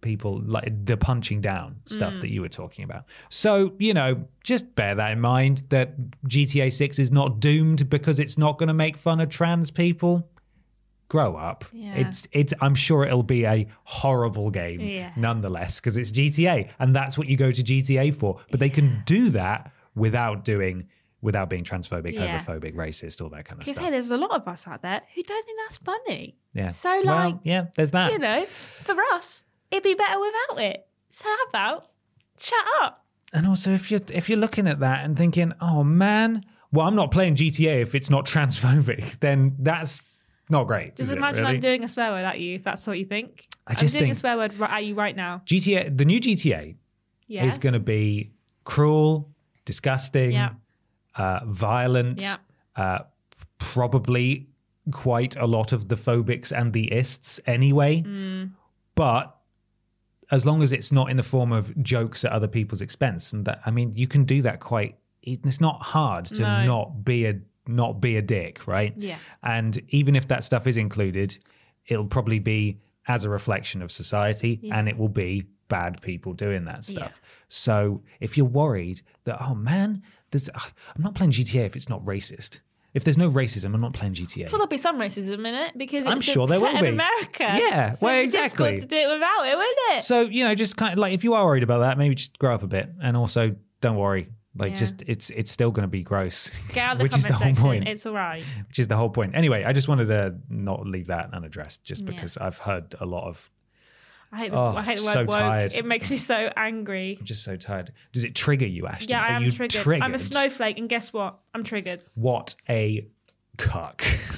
people, like the punching down stuff that you were talking about. So, you know, just bear that in mind, that GTA 6 is not doomed because it's not going to make fun of trans people. Grow up. Yeah. It's I'm sure it'll be a horrible game nonetheless, because it's GTA and that's what you go to GTA for. But they can do that without being transphobic, homophobic, racist, all that kind of stuff. Hey, there's a lot of us out there who don't think that's funny. Yeah. So, like, there's that. You know, for us, it'd be better without it. So how about shut up? And also, if you're looking at that and thinking, oh man, well, I'm not playing GTA if it's not transphobic, then that's not great. Just imagine really? I'm doing a swear word at you if that's what you think. I'm doing a swear word at you right now. GTA, the new GTA is going to be cruel, disgusting, violent, probably quite a lot of the phobics and the ists anyway. But as long as it's not in the form of jokes at other people's expense, and that, I mean, you can do that quite. It's not hard to not be a dick, right? Yeah. And even if that stuff is included, it'll probably be as a reflection of society, and it will be bad people doing that stuff. Yeah. So if you're worried that, oh man, I'm not playing GTA if it's not racist. If there's no racism, I'm not playing GTA. Well, there'll be some racism in it because I'm it's sure there will set be. in America. Yeah, so well, it'd be exactly. difficult to do it without it, wouldn't it? So, you know, just kind of like, if you are worried about that, maybe just grow up a bit. And also, don't worry. Like, just, it's still going to be gross. Get out of the which is the comment whole section. point. It's all right. Which is the whole point. Anyway, I just wanted to not leave that unaddressed just because I've heard a lot of... I hate the word so woke. tired. It makes me so angry. I'm just so tired. Does it trigger you, Ashton? Yeah, I Are am you triggered. I'm a snowflake, and guess what? I'm triggered. What a cuck.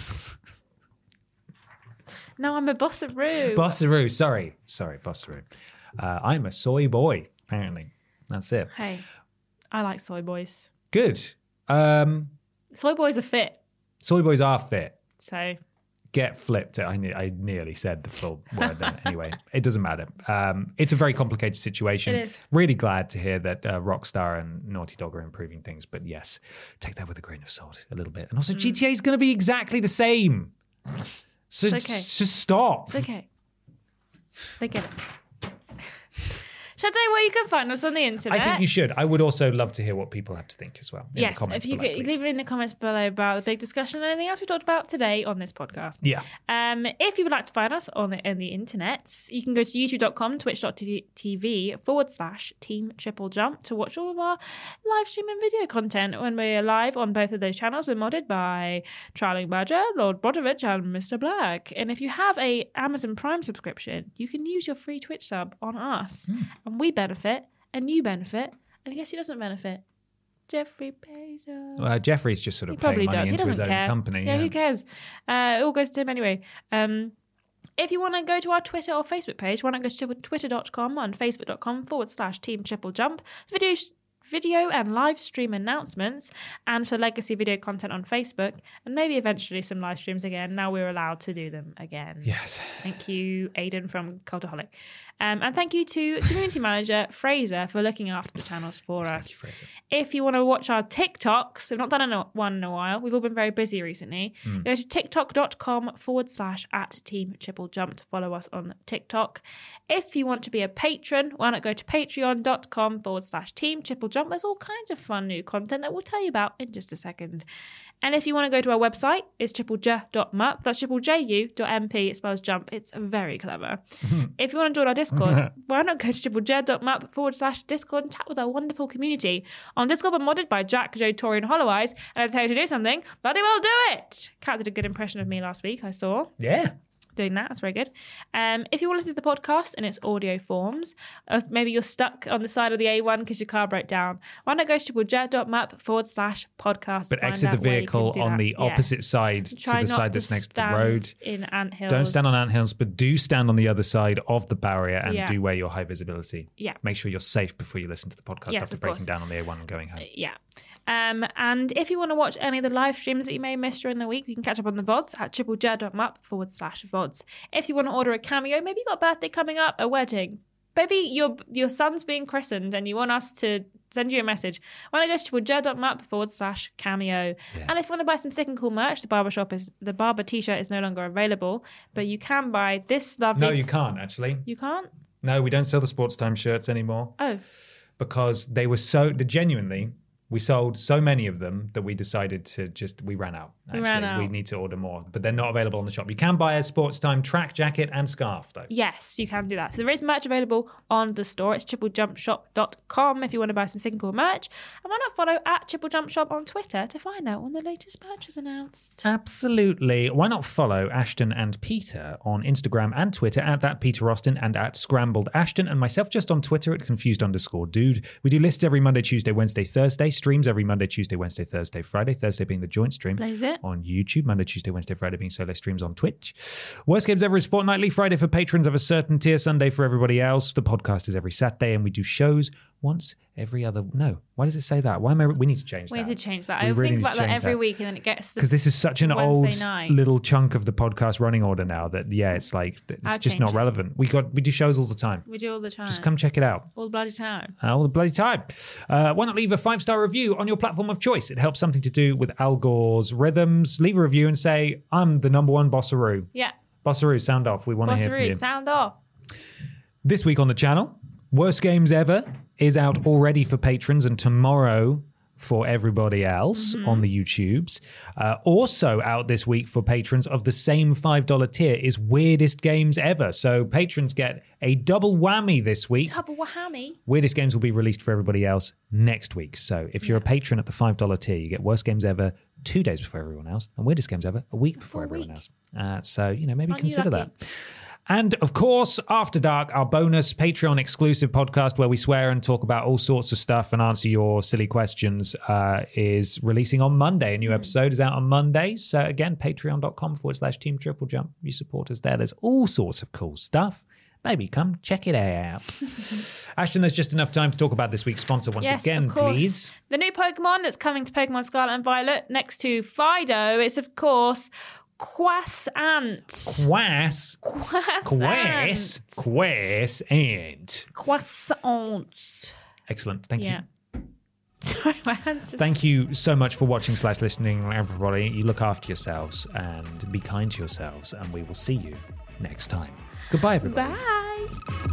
No, I'm a bossaroo. Bossaroo. Sorry, bossaroo. I'm a soy boy, apparently. That's it. Hey, I like soy boys. Good. Soy boys are fit. Soy boys are fit. So... Get flipped. I nearly said the full word then. Anyway, it doesn't matter. It's a very complicated situation. It is. Really glad to hear that Rockstar and Naughty Dog are improving things. But yes, take that with a grain of salt a little bit. And also, GTA is going to be exactly the same. So it's okay. Just stop. It's okay. They get it. Shall I tell you where you can find us on the internet? I think you should. I would also love to hear what people have to think as well. Yes, if you could leave it in the comments below about the big discussion and anything else we talked about today on this podcast. Yeah. If you would like to find us on the internet, you can go to youtube.com, twitch.tv/Team Triple Jump to watch all of our live stream and video content. When we're live on both of those channels, we're modded by Trialing Badger, Lord Brodovich, and Mr. Black. And if you have a Amazon Prime subscription, you can use your free Twitch sub on us. And we benefit, and you benefit, and guess who doesn't benefit? Jeffrey Bezos. Well, Jeffrey's just sort of paying money into his own company. Yeah, who cares? It all goes to him anyway. If you want to go to our Twitter or Facebook page, why not go to twitter.com and facebook.com/Team Triple Jump. Video and live stream announcements, and for legacy video content on Facebook, and maybe eventually some live streams again. Now we're allowed to do them again. Yes. Thank you, Aidan from Cultaholic. And thank you to community manager Fraser for looking after the channels for us. Thank you, Fraser. If you want to watch our TikToks, we've not done one in a while. We've all been very busy recently. Go to tiktok.com/@Team Triple Jump to follow us on TikTok. If you want to be a patron, why not go to patreon.com/Team Triple Jump. There's all kinds of fun new content that we'll tell you about in just a second. And if you want to go to our website, it's triplej.mup. That's triplej.mp. It spells jump. It's very clever. If you want to join our Discord, why not go to triplej.mup/Discord and chat with our wonderful community. On Discord, we're modded by Jack, Joe, Tori, and Hollow Eyes. And I tell you to do something, bloody well do it. Kat did a good impression of me last week, I saw. Yeah. Doing that. That's very good. If you want to listen to the podcast in its audio forms, maybe you're stuck on the side of the A1 because your car broke down, why not go to triplej.mup/podcast? But exit the vehicle on the opposite side to the side that's next to the road. In anthills. Don't stand on anthills, but do stand on the other side of the barrier and do wear your high visibility. Yeah. Make sure you're safe before you listen to the podcast after breaking course. down on the A1 and going home. Yeah. And if you want to watch any of the live streams that you may miss during the week, you can catch up on the VODs at triplej.mup/VODs. If you want to order a cameo, maybe you've got a birthday coming up, a wedding, maybe your son's being christened and you want us to send you a message, why not go to triplej.mup/cameo. Yeah. And if you want to buy some sick and cool merch, the barber t-shirt is no longer available, but you can buy this lovely... No, you can't, actually. You can't? No, we don't sell the Sports Time shirts anymore. Oh. Because they were genuinely, we sold so many of them that we decided to we ran out. Actually, we need to order more, but they're not available on the shop. You can buy a Sports Time track jacket and scarf, though. Yes, you can do that. So there is merch available on the store. It's triplejumpshop.com if you want to buy some single merch. And why not follow at Triple Jump Shop on Twitter to find out when the latest merch is announced? Absolutely. Why not follow Ashton and Peter on Instagram and Twitter at that Peter Austin and at Scrambled Ashton, and myself just on Twitter at confused_dude. We do lists every Monday, Tuesday, Wednesday, Thursday. Streams every Monday, Tuesday, Wednesday, Thursday, Friday. Thursday being the joint stream on YouTube. Monday, Tuesday, Wednesday, Friday being solo streams on Twitch. Worst Games Ever is fortnightly. Friday for patrons of a certain tier. Sunday for everybody else. The podcast is every Saturday, and we do shows once every other... No. Why does it say that? We need to change that. We need to change that. I think about that every week, and then it gets... Because this is such an old night. little chunk of the podcast running order now that, it's like, it's just not relevant. We do shows all the time. We do all the time. Just come check it out. All the bloody time. All the bloody time. Why not leave a 5-star review on your platform of choice? It helps something to do with Al Gore's rhythms. Leave a review and say, I'm the number one Bossaroo. Yeah. Bossaroo, sound off. We want to hear from you. Bossaroo, sound off. This week on the channel, Worst Games Ever is out already for patrons, and tomorrow for everybody else on the YouTubes. Also out this week for patrons of the same $5 tier is Weirdest Games Ever. So patrons get a double whammy this week. Double whammy? Weirdest Games will be released for everybody else next week. So if you're a patron at the $5 tier, you get Worst Games Ever 2 days before everyone else, and Weirdest Games Ever a week before everyone else. So, maybe consider that. And, of course, After Dark, our bonus Patreon-exclusive podcast where we swear and talk about all sorts of stuff and answer your silly questions, is releasing on Monday. A new episode is out on Monday. So, again, patreon.com/Team Triple Jump. You support us there. There's all sorts of cool stuff. Maybe come check it out. Ashton, there's just enough time to talk about this week's sponsor once again, please. The new Pokemon that's coming to Pokemon Scarlet and Violet next to Fido is, of course... Quassant. Quassant. Excellent. Thank you. Sorry, my hand's just... Thank you so much for watching / listening, everybody. You look after yourselves and be kind to yourselves, and we will see you next time. Goodbye, everybody. Bye.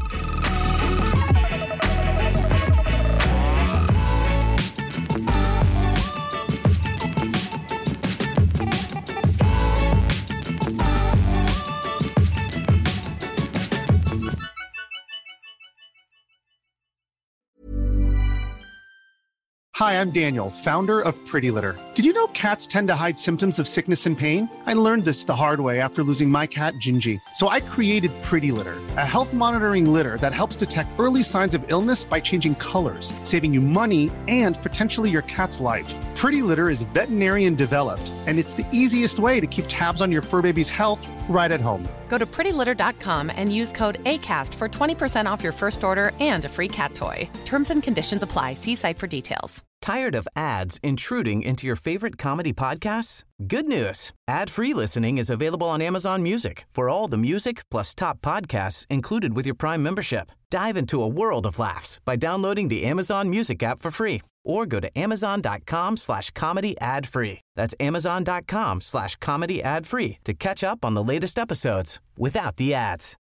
Hi, I'm Daniel, founder of Pretty Litter. Did you know cats tend to hide symptoms of sickness and pain? I learned this the hard way after losing my cat, Gingy. So I created Pretty Litter, a health monitoring litter that helps detect early signs of illness by changing colors, saving you money and potentially your cat's life. Pretty Litter is veterinarian developed, and it's the easiest way to keep tabs on your fur baby's health right at home. Go to prettylitter.com and use code ACAST for 20% off your first order and a free cat toy. Terms and conditions apply. See site for details. Tired of ads intruding into your favorite comedy podcasts? Good news. Ad-free listening is available on Amazon Music for all the music plus top podcasts included with your Prime membership. Dive into a world of laughs by downloading the Amazon Music app for free or go to amazon.com/comedy ad-free. That's amazon.com/comedy ad-free to catch up on the latest episodes without the ads.